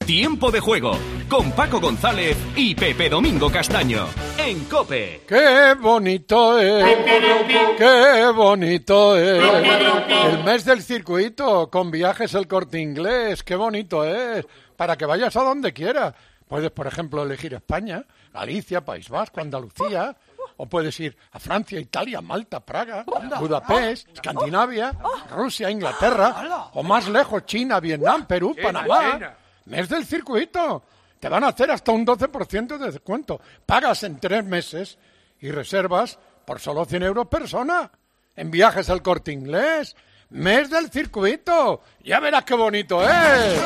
Tiempo de Juego, con Paco González y Pepe Domingo Castaño, en COPE. ¡Qué bonito es! ¡Qué bonito es! El mes del circuito, con Viajes El Corte Inglés, ¡qué bonito es! Para que vayas a donde quieras. Puedes, por ejemplo, elegir España, Galicia, País Vasco, Andalucía, o puedes ir a Francia, Italia, Malta, Praga, Budapest, Escandinavia, Rusia, Inglaterra, o más lejos, China, Vietnam, Perú, Panamá. Mes del circuito. Te van a hacer hasta un 12% de descuento. Pagas en 3 meses y reservas por solo 100 euros persona. En Viajes El Corte Inglés. Mes del circuito. Ya verás qué bonito es.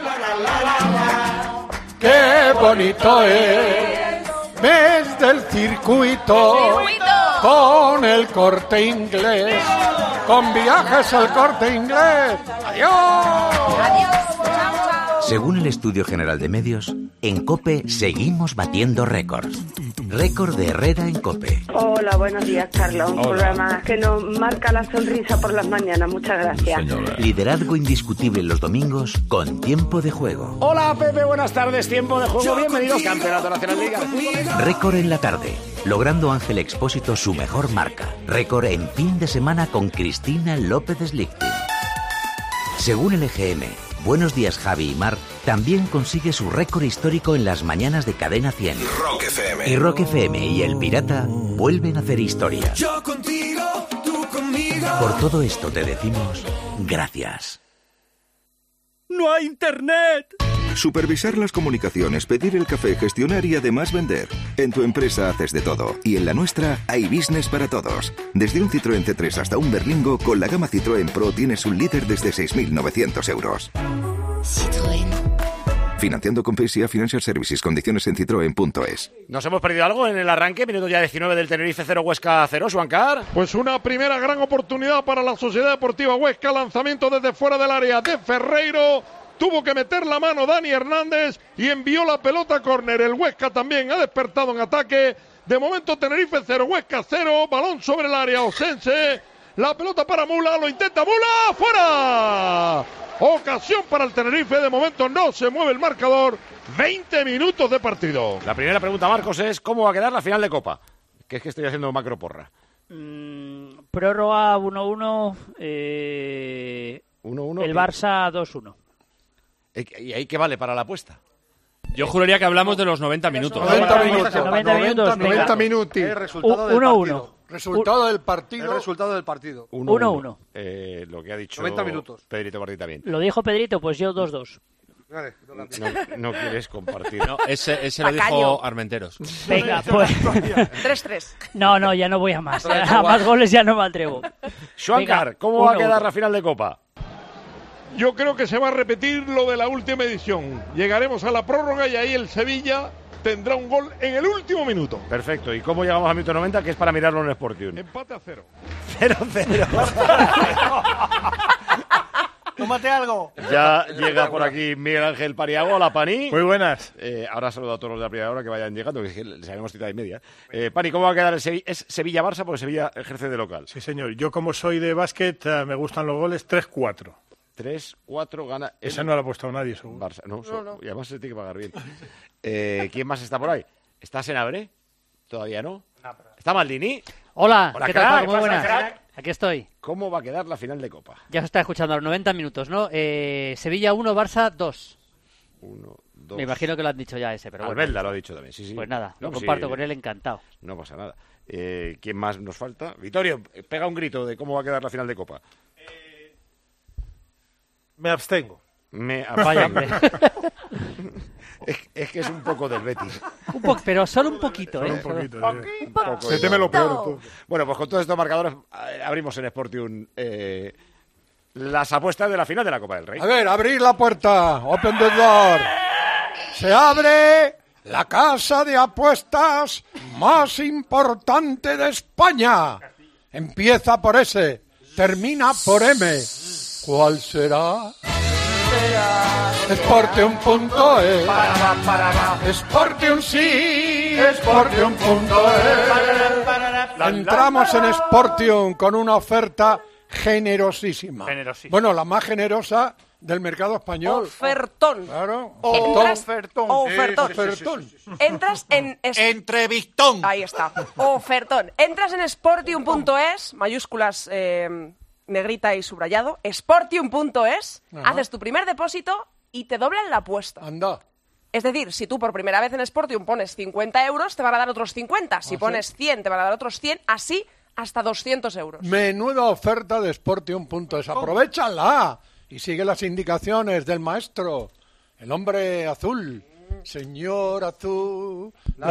¡Qué bonito es! Mes del circuito. Con El Corte Inglés. Con Viajes El Corte Inglés. ¡Adiós! Según el Estudio General de Medios, en COPE seguimos batiendo récords. Récord de Herrera en COPE. Hola, buenos días, Carlos. Un programa que nos marca la sonrisa por las mañanas. Muchas gracias. Señora. Liderazgo indiscutible los domingos con Tiempo de Juego. Hola, Pepe, buenas tardes. Tiempo de Juego. Bienvenidos, Campeonato Nacional Liga de Fútbol. Récord en la tarde, logrando Ángel Expósito su mejor marca. Récord en fin de semana con Cristina López Slichting. Según el EGM, Buenos Días Javi y Mar también consigue su récord histórico en las mañanas de Cadena 100. Rock FM. Y Rock FM y El Pirata vuelven a hacer historia. Yo contigo, tú conmigo. Por todo esto te decimos gracias. ¡No hay internet! Supervisar las comunicaciones, pedir el café, gestionar y además vender. En tu empresa haces de todo. Y en la nuestra hay business para todos. Desde un Citroën C3 hasta un Berlingo, con la gama Citroën Pro tienes un líder desde 6.900 euros. Citroën. Financiando con PSA Financial Services. Condiciones en citroen.es. ¿Nos hemos perdido algo en el arranque? Minuto ya 19 del Tenerife 0, Huesca 0, Suancar. Pues una primera gran oportunidad para la Sociedad Deportiva Huesca. Lanzamiento desde fuera del área de Ferreiro. Tuvo que meter la mano Dani Hernández y envió la pelota a córner. El Huesca también ha despertado en ataque. De momento Tenerife 0, Huesca 0. Balón sobre el área Osense. La pelota para Mula, lo intenta Mula, ¡fuera! Ocasión para el Tenerife, de momento no se mueve el marcador. 20 minutos de partido. La primera pregunta, Marcos, es ¿cómo va a quedar la final de Copa? Que es que estoy haciendo macro porra. Prórroga 1-1, 1-1. El Barça 2-1. ¿Y ahí qué vale para la apuesta? Yo juraría que hablamos de los 90 minutos. 90 minutos. 90 minutos. El resultado del 1-1. Resultado del partido. El resultado del partido. 1-1. Lo que ha dicho 90 minutos. Pedrito Martí también. Lo dijo Pedrito, pues yo 2-2. No quieres compartir. No, ese lo dijo Armenteros. Venga, pues. 3-3. No, ya no voy a más. A más goles ya no me atrevo. Suancar, ¿cómo va a quedar la final de Copa? Yo creo que se va a repetir lo de la última edición. Llegaremos a la prórroga y ahí el Sevilla tendrá un gol en el último minuto. Perfecto. ¿Y cómo llegamos a minuto 90? Que es para mirarlo en Sportium. Empate a 0. 0-0. Tómate algo. Ya llega por aquí Miguel Ángel Paniagua. Hola, Pani. Muy buenas. Ahora saludo a todos los de la primera hora que vayan llegando, que les habíamos citado y media. Pani, ¿cómo va a quedar el Sevilla? ¿Es Sevilla-Barça? Porque Sevilla ejerce de local. Sí, señor. Yo, como soy de básquet, me gustan los goles 3-4. 3-4 gana. Esa no la ha apostado nadie, seguro. Barça. No. Y además se tiene que pagar bien. ¿Quién más está por ahí? ¿Está Senabre? ¿Todavía no? ¿Está Maldini? Hola, ¿qué crack, tal? Muy buenas. Crack. Aquí estoy. ¿Cómo va a quedar la final de Copa? Ya se está escuchando a los 90 minutos, ¿no? Sevilla 1, Barça 2. 1, 2. Me imagino que lo han dicho ya ese, pero bueno. Albelda lo ha dicho también, sí. Pues nada, lo comparto con él, encantado. No pasa nada. ¿Quién más nos falta? Vittorio, pega un grito de cómo va a quedar la final de Copa. Me abstengo. Vaya, hombre. Es que es un poco del Betis. Pero solo un poquito, Solo un poquito. Se teme lo peor. Tú. Bueno, pues con todos estos marcadores abrimos en Sportium las apuestas de la final de la Copa del Rey. A ver, abrir la puerta. Open the door. Se abre la casa de apuestas más importante de España. Empieza por S, termina por M. ¿Cuál será? Sportium.es. Sportium sí, Sportium.es. Entramos en Sportium con una oferta generosísima. Bueno, la más generosa del mercado español. Ofertón. Claro. Ofertón. Entras en... Entrevistón. Ahí está. Ofertón. Entras en sportium.es, mayúsculas negrita y subrayado, sportium.es, haces tu primer depósito y te doblan la apuesta. Anda. Es decir, si tú por primera vez en Sportium pones 50 euros, te van a dar otros 50. Si pones 100, te van a dar otros 100. Así hasta 200 euros. Menuda oferta de Sportium.es. ¡Aprovechala! Y sigue las indicaciones del maestro, el hombre azul. Señor azul.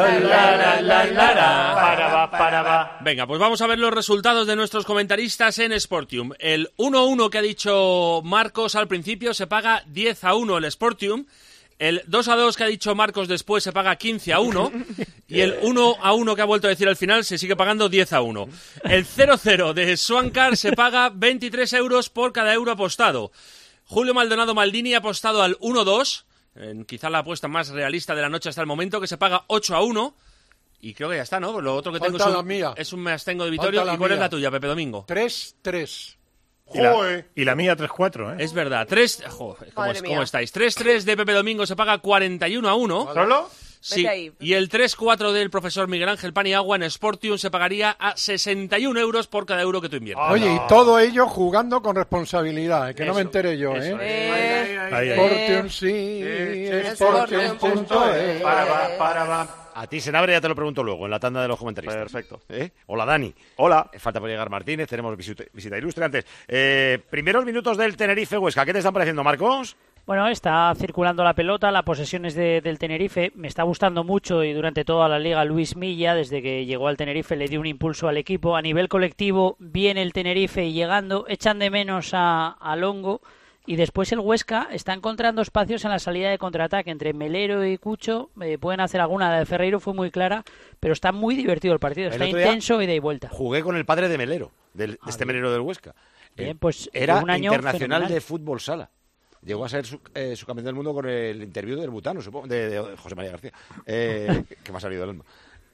Venga, pues vamos a ver los resultados de nuestros comentaristas en Sportium. El 1-1 que ha dicho Marcos al principio se paga 10-1 el Sportium. El 2-2 que ha dicho Marcos después se paga 15-1. Y el 1-1 que ha vuelto a decir al final se sigue pagando 10-1. El 0-0 de Swankar se paga 23 euros por cada euro apostado. Julio Maldonado Maldini ha apostado al 1-2. Quizá la apuesta más realista de la noche hasta el momento, que se paga 8-1. Y creo que ya está, ¿no? Lo otro que tengo es un me abstengo de Vitorio. ¿Y cuál es la tuya, Pepe Domingo? 3-3. Y la mía 3-4, ¿eh? Es verdad, 3... ¿Cómo estáis? 3-3 de Pepe Domingo se paga 41-1. ¿Solo? Sí, y el 3-4 del profesor Miguel Ángel Paniagua en Sportium se pagaría a 61 euros por cada euro que tú inviertas. Oye, y todo ello jugando con responsabilidad, que no me entere yo, Sportium, sí, Sportium.es. A ti, Senabre, ya te lo pregunto luego, en la tanda de los comentaristas. Perfecto. Hola, Dani. Hola. Falta por llegar Martínez, tenemos visita ilustre antes. Primeros minutos del Tenerife-Huesca, ¿qué te están pareciendo, Marcos? Bueno, está circulando la pelota, la posesión es del Tenerife. Me está gustando mucho y durante toda la liga Luis Milla, desde que llegó al Tenerife, le dio un impulso al equipo. A nivel colectivo, viene el Tenerife y llegando, echan de menos a Longo. Y después el Huesca está encontrando espacios en la salida de contraataque entre Melero y Cucho. Pueden hacer alguna, la de Ferreiro fue muy clara, pero está muy divertido el partido, está intenso, ida y vuelta. Jugué con el padre de Melero, de este Melero del Huesca. Bien, pues era un año internacional fenomenal. de fútbol sala. Llegó a ser su campeón del mundo con el interview del Butano, supongo, de José María García, que me ha salido del alma.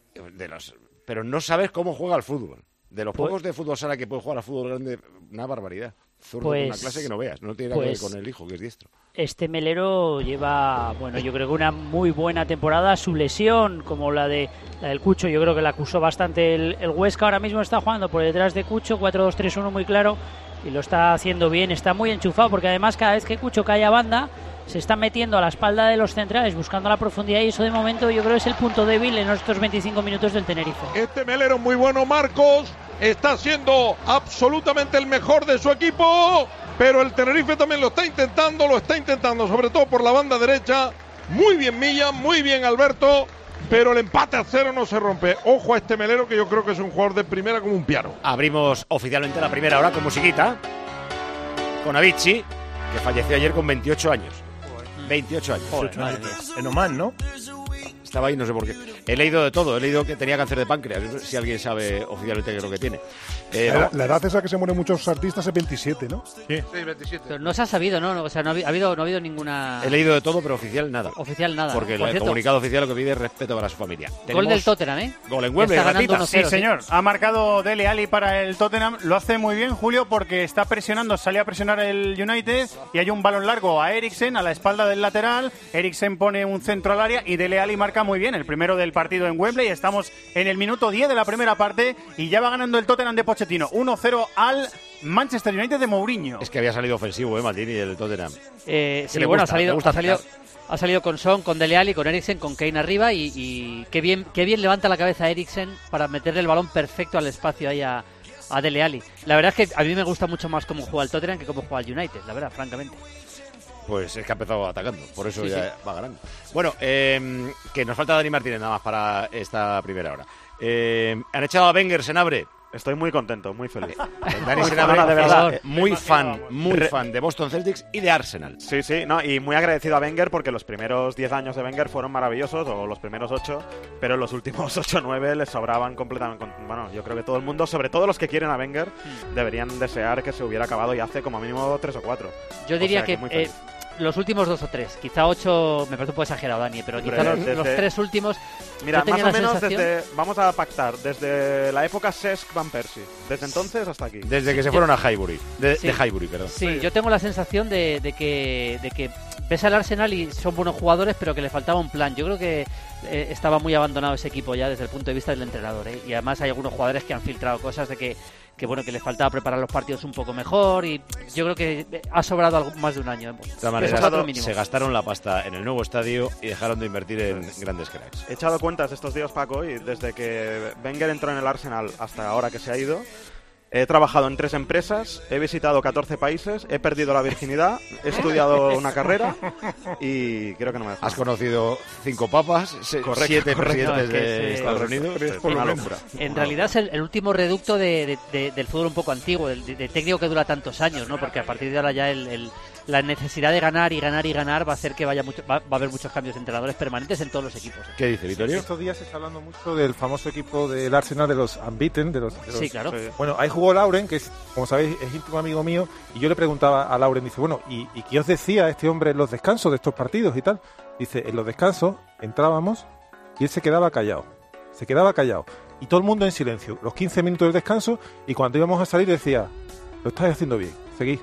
Pero no sabes cómo juega al fútbol. De los pocos de fútbol sala que puede jugar al fútbol grande, una barbaridad. Zurdo de una clase que no veas, no tiene nada que ver con el hijo, que es diestro. Este Melero lleva, bueno, yo creo que una muy buena temporada. Su lesión, como la del Cucho, yo creo que la acusó bastante el Huesca. Ahora mismo está jugando por detrás de Cucho, 4-2-3-1 muy claro, y lo está haciendo bien, está muy enchufado, porque además cada vez que Cucho cae a banda, se está metiendo a la espalda de los centrales, buscando la profundidad, y eso de momento yo creo es el punto débil en estos 25 minutos del Tenerife. Este Melero muy bueno, Marcos, está siendo absolutamente el mejor de su equipo, pero el Tenerife también lo está intentando, sobre todo por la banda derecha. Muy bien Milla, muy bien Alberto, pero el empate a 0 no se rompe. Ojo a este Melero, que yo creo que es un jugador de primera como un piano. Abrimos oficialmente la primera hora con musiquita, con Avicii, que falleció ayer con 28 años. 28 años. En Oman, ¿no? Estaba ahí, no sé por qué. He leído de todo. He leído que tenía cáncer de páncreas. Si alguien sabe oficialmente qué es lo que tiene. La edad esa que se mueren muchos artistas es 27, ¿no? Sí, 27. Pero no se ha sabido, ¿no? O sea, no ha habido ninguna... He leído de todo, pero oficial nada. Oficial nada. Porque el comunicado oficial lo que pide es respeto para su familia. Gol del Tottenham, ¿eh? Gol en Wembley, ratita. Sí, señor. Ha marcado Dele Alli para el Tottenham. Lo hace muy bien, Julio, porque está presionando. Sale a presionar el United y hay un balón largo a Eriksen, a la espalda del lateral. Eriksen pone un centro al área y Dele Alli marca muy bien el primero del partido en Wembley. Estamos en el minuto 10 de la primera parte y ya va ganando el Tottenham de Pochettino. 1-0 al Manchester United de Mourinho. Es que había salido ofensivo, Maldini, el Tottenham. Sí, bueno, ha salido con Son, con Dele Alli, con Eriksen, con Kane arriba y qué bien levanta la cabeza Eriksen para meterle el balón perfecto al espacio ahí a Dele Alli. La verdad es que a mí me gusta mucho más cómo juega el Tottenham que cómo juega el United, la verdad, francamente. Pues es que ha empezado atacando, por eso ya va ganando. Bueno, que nos falta Dani Martínez nada más para esta primera hora. Han echado a Wenger, Senabre. Estoy muy contento, muy feliz. Dani Senabre, de verdad, muy fan de Boston Celtics y de Arsenal. Sí, no, y muy agradecido a Wenger porque los primeros 10 años de Wenger fueron maravillosos, o los primeros 8, pero los últimos 8 o 9 les sobraban completamente. Bueno, yo creo que todo el mundo, sobre todo los que quieren a Wenger, deberían desear que se hubiera acabado ya hace como mínimo 3 o 4. Yo diría que los últimos 2 o 3. Quizá 8 me parece un poco exagerado, Dani, pero quizá los 3 últimos. Mira, yo más o menos sensación... vamos a pactar desde la época Cesc Van Persie. Desde entonces hasta aquí. Desde que se fueron a Highbury. De Highbury, perdón. Sí, yo tengo la sensación de que ves al Arsenal y son buenos jugadores, pero que le faltaba un plan. Yo creo que estaba muy abandonado ese equipo ya desde el punto de vista del entrenador, ¿eh? Y además hay algunos jugadores que han filtrado cosas de que les faltaba preparar los partidos un poco mejor, y yo creo que ha sobrado más de un año. De todas maneras, se gastaron la pasta en el nuevo estadio y dejaron de invertir en grandes cracks. He echado cuentas estos días, Paco, y desde que Wenger entró en el Arsenal hasta ahora que se ha ido, he trabajado en 3 empresas, he visitado 14 países, he perdido la virginidad, he estudiado una carrera y creo que no me dejo. Has conocido 5 papas, 7 presidentes de Estados Unidos. Es una locura. En realidad es el último reducto del fútbol un poco antiguo, de técnico que dura tantos años, ¿no? Porque a partir de ahora ya la necesidad de ganar y ganar y ganar va a hacer que va a haber muchos cambios de entrenadores permanentes en todos los equipos. ¿Qué dice Vittorio? Estos días se está hablando mucho del famoso equipo del Arsenal, de los unbeaten, Sí, claro. Bueno, ahí jugó Lauren, que es, como sabéis, es íntimo amigo mío, y yo le preguntaba a Lauren, dice, bueno, ¿y qué os decía este hombre en los descansos de estos partidos y tal? Dice, en los descansos entrábamos y él se quedaba callado, y todo el mundo en silencio, los 15 minutos del descanso, y cuando íbamos a salir decía, lo estáis haciendo bien, seguid.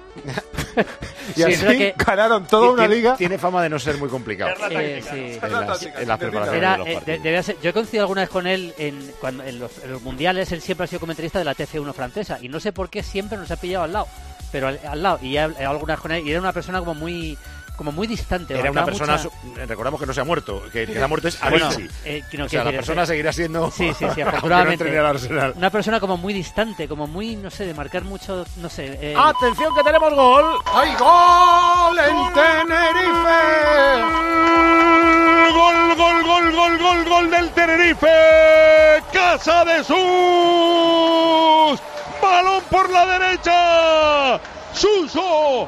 Y así ganaron toda una liga. Tiene fama de no ser muy complicado. Sí. En las preparaciones de los partidos. Yo he coincidido alguna vez con él en los mundiales. Él siempre ha sido comentarista de la TF1 francesa y no sé por qué siempre nos ha pillado al lado. Pero al lado, y he alguna vez con él, y era una persona como muy distante. Era una persona, recordamos que no se ha muerto, que se ha muerto es Avicii. No, o sea, la persona seguirá siendo, sí, afortunadamente, no una persona como muy distante, como muy, no sé, de marcar mucho, no sé. ¡Atención que tenemos gol! ¡Hay gol en Tenerife! ¡Gol del Tenerife! ¡Casa de Sus! ¡Balón por la derecha! ¡Suso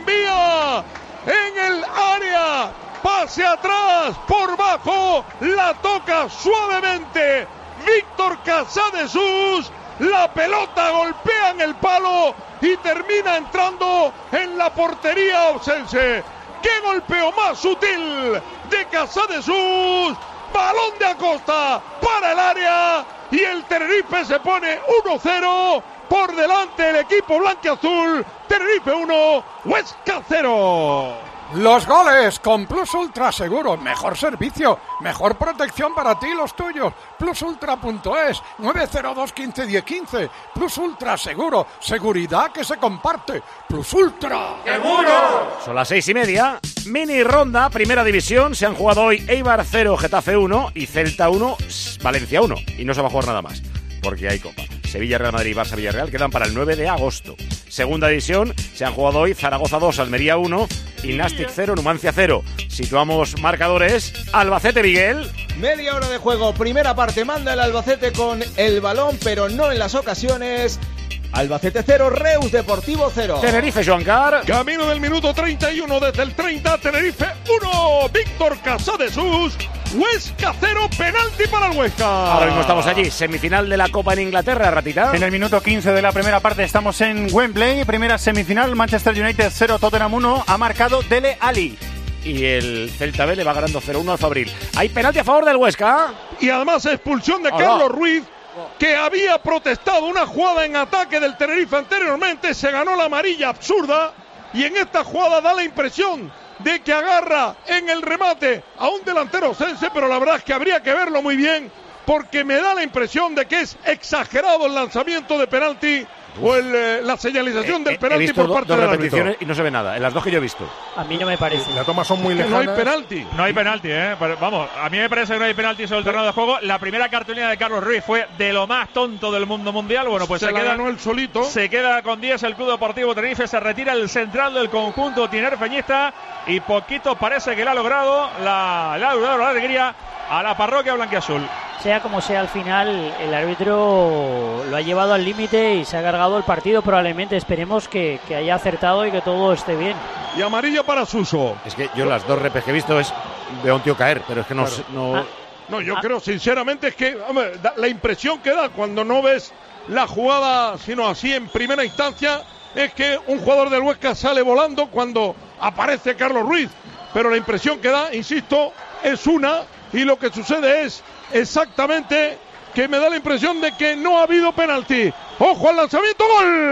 envía! En el área, pase atrás, por bajo, la toca suavemente Víctor Casadesús, la pelota golpea en el palo y termina entrando en la portería oscense. ¡Qué golpeo más sutil de Casadesús! Balón de Acosta para el área y el Tenerife se pone 1-0. Por delante el equipo blanquiazul. Tenerife 1, Huesca 0. Los goles con Plus Ultra Seguro. Mejor servicio, mejor protección para ti y los tuyos. Plusultra.es 902 15 10 15. Plus Ultra Seguro. Seguridad que se comparte. Plus Ultra. ¡Seguro! Son las 6:30. Mini ronda, primera división. Se han jugado hoy Eibar 0, Getafe 1 y Celta 1, Valencia 1. Y no se va a jugar nada más, porque hay Copa. Sevilla, Real Madrid y Barça Villarreal quedan para el 9 de agosto. Segunda división, se han jugado hoy Zaragoza 2, Almería 1 y Nastic 0, Numancia 0. Situamos marcadores. Albacete, Miguel. Media hora de juego, primera parte, manda el Albacete con el balón, pero no en las ocasiones. Albacete 0, Reus Deportivo 0. Tenerife, Joancar. Camino del minuto 31, desde el 30, Tenerife 1, Víctor Casadesús. Huesca 0, penalti para el Huesca. Ahora mismo estamos allí, semifinal de la Copa en Inglaterra, Ratita. En el minuto 15 de la primera parte estamos en Wembley, primera semifinal, Manchester United 0, Tottenham 1, ha marcado Dele Alli. Y el Celta B le va ganando 0-1 al Fabril. Hay penalti a favor del Huesca. Y además expulsión de Carlos Ruiz, que había protestado una jugada en ataque del Tenerife anteriormente, se ganó la amarilla absurda y en esta jugada da la impresión de que agarra en el remate a un delantero oscense, pero la verdad es que habría que verlo muy bien porque me da la impresión de que es exagerado el lanzamiento de penalti o la señalización del penalti por parte del árbitro. Y no se ve nada, en las dos que yo he visto. A mí no me parece. Las tomas son muy lejanas. No hay penalti. No hay penalti, Pero, vamos, a mí me parece que no hay penalti sobre el terreno de juego. La primera cartulina de Carlos Ruiz fue de lo más tonto del mundo mundial. Bueno, pues se la ganó él solito. Se queda con 10 el Club Deportivo Tenerife. Se retira el central del conjunto tinerfeñista y poquito parece que le ha logrado la alegría a la parroquia blanquiazul. Sea como sea, al final el árbitro lo ha llevado al límite y se ha cargado el partido probablemente. Esperemos que haya acertado y que todo esté bien. Y amarilla para Suso. Es que yo las dos repes que he visto veo a un tío caer, pero es que no... Claro. No, yo creo sinceramente es que la impresión que da cuando no ves la jugada, sino así en primera instancia, es que un jugador del Huesca sale volando cuando aparece Carlos Ruiz, pero la impresión que da, insisto, es una, y lo que sucede es exactamente que me da la impresión de que no ha habido penalti. ¡Ojo al lanzamiento!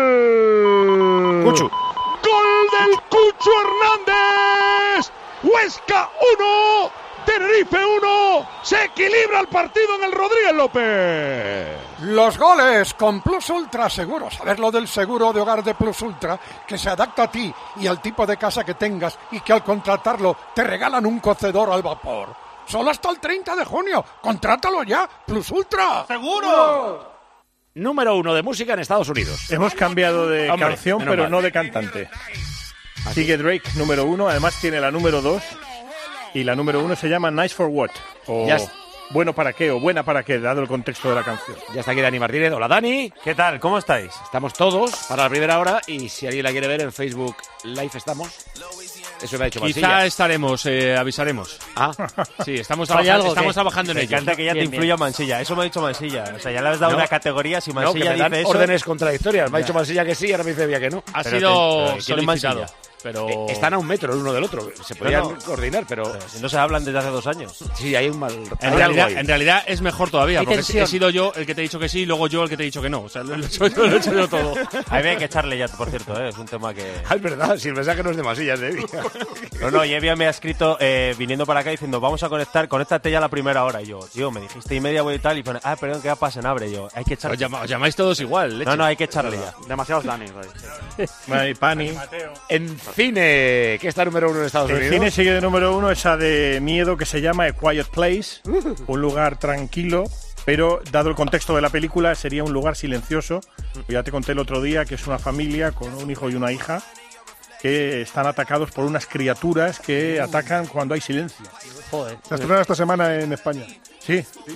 ¡Gol! Cuchu. ¡Gol del Cucho Hernández! ¡Huesca 1! ¡Tenerife 1! ¡Se equilibra el partido en el Rodríguez López! Los goles con Plus Ultra Seguros. ¿Sabes lo del seguro de hogar de Plus Ultra? Que se adapta a ti y al tipo de casa que tengas y que al contratarlo te regalan un cocedor al vapor. Solo hasta el 30 de junio. ¡Contrátalo ya! ¡Plus Ultra! ¡Seguro! Número 1 de música en Estados Unidos. Hemos cambiado de Hombre, canción, menos pero mal. no de cantante. Sigue Drake, número 1. Además tiene la número 2. Y la número 1 se llama Nice for What. O Ya Bueno para qué, o Buena para qué, dado el contexto de la canción. Ya está aquí Dani Martínez. Hola, Dani. ¿Qué tal? ¿Cómo estáis? Estamos todos para la primera hora y si alguien la quiere ver en Facebook Live estamos. Eso me ha dicho Quizá Mansilla. estaremos, avisaremos. Ah, sí, estamos ¿Hay trabajando, algo estamos que- trabajando en Me ello. encanta que ya te influya Mansilla. Eso me ha dicho Mansilla. O sea, ya le has dado No. una categoría. Si No, que Mansilla me dan dice eso... órdenes contradictorias. Me ha Ya. dicho Mansilla que sí y ahora me dice Vía que no. Ha Pero sido ¿quién es solicitado. Mansilla? Pero... Están a un metro el uno del otro. Se podrían No. coordinar, pero... Si no se hablan desde hace 2 años. Sí, hay un mal... En realidad es mejor todavía, Hay porque tensión. he sido yo el que te he dicho que sí y luego yo el que te he dicho que no. O sea, lo he hecho yo todo. Ahí hay que echarle ya, por cierto, ¿eh? Es un tema que... Ah, es verdad, si el mensaje no es de Mansilla, es de Vía. No, y Evia me ha escrito viniendo para acá diciendo, vamos a conéctate ya a la primera hora. Y yo, tío, me dijiste y media voy y tal. Y pone, perdón, que ya pasa en Abre. Y yo, hay que echarle. Os llamáis todos igual, leche. No, hay que echarle ya. Demasiados Dani. Pani. En cine, ¿qué está número 1 en Estados El Unidos? cine sigue de número 1, esa de miedo que se llama A Quiet Place, un lugar tranquilo, pero dado el contexto de la película sería un lugar silencioso. Ya te conté el otro día que es una familia con un hijo y una hija que están atacados por unas criaturas que atacan cuando hay silencio. Joder. Se estrena esta semana en España. Sí.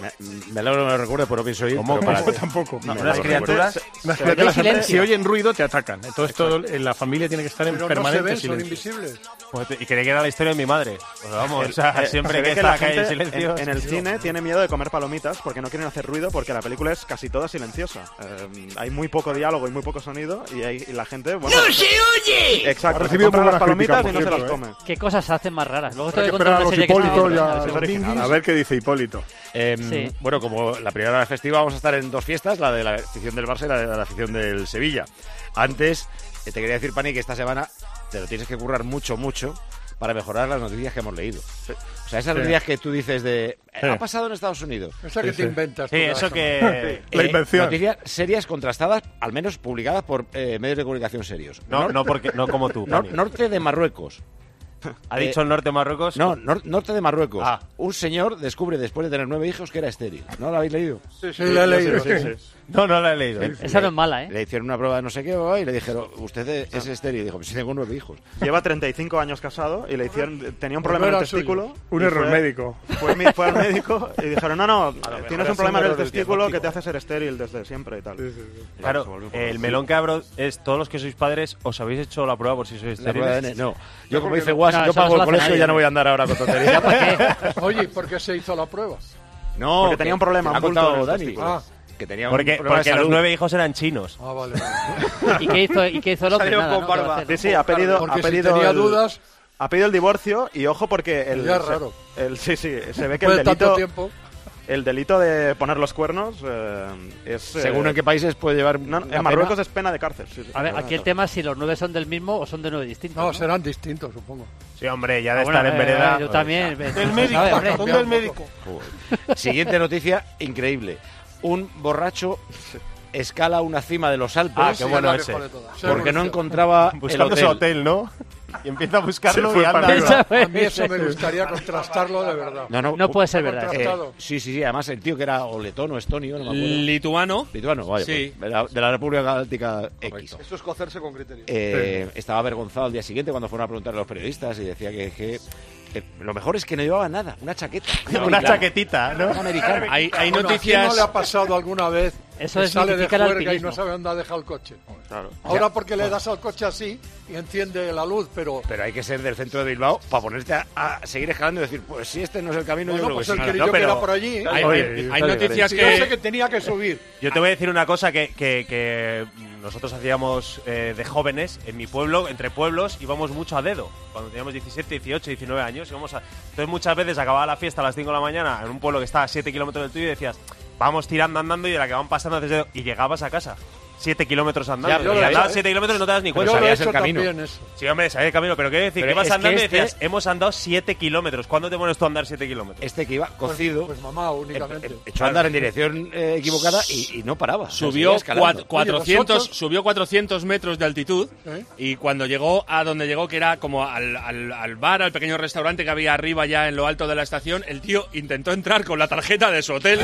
Me alegro que me lo recuerde, pero no pienso ir. ¿Cómo? pero para- Yo tampoco. No, Unas no, criaturas, no, si oyen ruido te atacan. Entonces todo, la familia tiene que estar en Pero no se permanente ven, son silencio. invisibles. Y creí que era la historia de mi madre. Pues vamos, o sea, siempre se ve que que está la acá en gente silencio... en el cine tiene miedo de comer palomitas porque no quieren hacer ruido porque la película es casi toda silenciosa. Hay muy poco diálogo y muy poco sonido y la gente... Bueno, ¡No se oye! Exacto, Ha recibido compra muy las buenas palomitas críticas, y no se por las cierto, come. ¿Qué cosas se hacen más raras? Luego te Hay voy a que contar esperar una a serie los que estoy Hipólito viendo. y a los Dinguis. A ver qué dice Hipólito. Sí. Bueno, como la primera hora festiva vamos a estar en 2 fiestas, la de la afición del Barça y la de la afición del Sevilla. Antes, te quería decir, Pani, que esta semana te lo tienes que currar mucho, mucho para mejorar las noticias que hemos leído. O sea, esas Sí. noticias que tú dices de... Sí. Ha pasado en Estados Unidos. Esa que te inventas. Sí, tú, eso Rafa. que... La invención. Noticias serias, contrastadas, al menos publicadas por medios de comunicación serios. No como tú, Pani. Norte de Marruecos. ¿Ha dicho el norte de Marruecos? No, norte de Marruecos. Ah. Un señor descubre después de tener 9 hijos que era estéril. ¿No lo habéis leído? Sí, la he leído. No la he leído. Esa no es mala, ¿eh? Le hicieron una prueba de no sé qué y le dijeron, usted es estéril. Y dijo, pues sí, tengo 9 hijos. Lleva 35 años casado y le hicieron... Tenía un problema en era el testículo. Un y error fue- médico. Fue al médico y dijeron, no, tienes un problema en el error del testículo que diagnóstico. te hace ser estéril desde siempre y tal. Claro, el melón que abro es todos los que sois padres, ¿os habéis hecho la prueba por si sois La prueba de estériles? No, yo como dice Guas, No, yo eso pago no el se lo hace colegio y nadie. ya no voy a andar ahora con tonterías. Oye, ¿y por qué se hizo la prueba? No, Porque tenía un problema, Ha un bulto en contado el Dani. testículo. Que tenía un Porque problema de los salud. 9 hijos eran chinos. Ah, vale. ¿Y qué hizo el hombre? Salió Nada, con ¿no? ¿Qué va a barba. hacer? Sí, ha pedido... Porque ha si pedido tenía el- dudas, Ha pedido el divorcio y ojo porque el... Ya es raro. Sí, se ve que después el de tanto delito... tiempo. El delito de poner los cuernos es... Según en qué países puede llevar... No, la en Marruecos pena. es pena de cárcel. Sí, sí. A ver, aquí el tema es si los 9 son del mismo o son de 9 distintos. No, serán distintos, supongo. Sí, hombre, ya de Bueno, estar en vereda... yo también. Del médico, ¿Sabe, hombre? ¿dónde el médico? Joder. Siguiente noticia, increíble. Un borracho escala una cima de los Alpes. Ah, qué bueno ese. Porque no encontraba el Buscando su hotel. hotel, ¿no? Y empieza a buscarlo Se fue y anda. para arriba. A mí eso me gustaría contrastarlo de verdad. No puede ser verdad. Contrastado. Sí. Además, el tío que era o letón o estonio, no me acuerdo. Lituano. Lituano, vaya. Sí. Pues, de la República Galáctica X. Eso es cocerse con criterio. Estaba avergonzado al día siguiente cuando fueron a preguntarle a los periodistas y decía que lo mejor es que no llevaba nada, una chaqueta. Una chaquetita, ¿no? Americano. Hay Bueno, ¿a quién noticias... no le ha pasado alguna vez Eso que es sale de mitificar el juerga y alpinismo. no sabe dónde ha dejado el coche. Claro. Ahora porque le das al coche así y enciende la luz, pero hay que ser del centro de Bilbao para ponerte a seguir escalando y decir, pues si este no es el camino, bueno, yo creo pues que el sí. querillo que era por allí. Hay noticias Yo que... sé que tenía que subir. Yo te voy a decir una cosa que nosotros hacíamos de jóvenes en mi pueblo, entre pueblos, íbamos mucho a dedo. Cuando teníamos 17, 18, 19 años, entonces muchas veces acababa la fiesta a las 5 de la mañana en un pueblo que estaba a 7 kilómetros del tuyo y decías, vamos tirando, andando, y de la que van pasando haces dedo, y llegabas a casa. 7 kilómetros andando. Ya, y andabas 7 kilómetros y no te das ni cuenta. Yo lo he hecho el camino. también eso. Sí, hombre, sabías el camino, pero quiero decir Pero que vas es andando que y decías, hemos andado 7 kilómetros. ¿Cuándo te pones tú a andar 7 kilómetros? Este que iba cocido, Pues mamá, únicamente. echó a andar en dirección equivocada y no paraba. Subió Seguía escalando. 400 metros de altitud y cuando llegó a donde llegó, que era como al bar, al pequeño restaurante que había arriba ya en lo alto de la estación, el tío intentó entrar con la tarjeta de su hotel.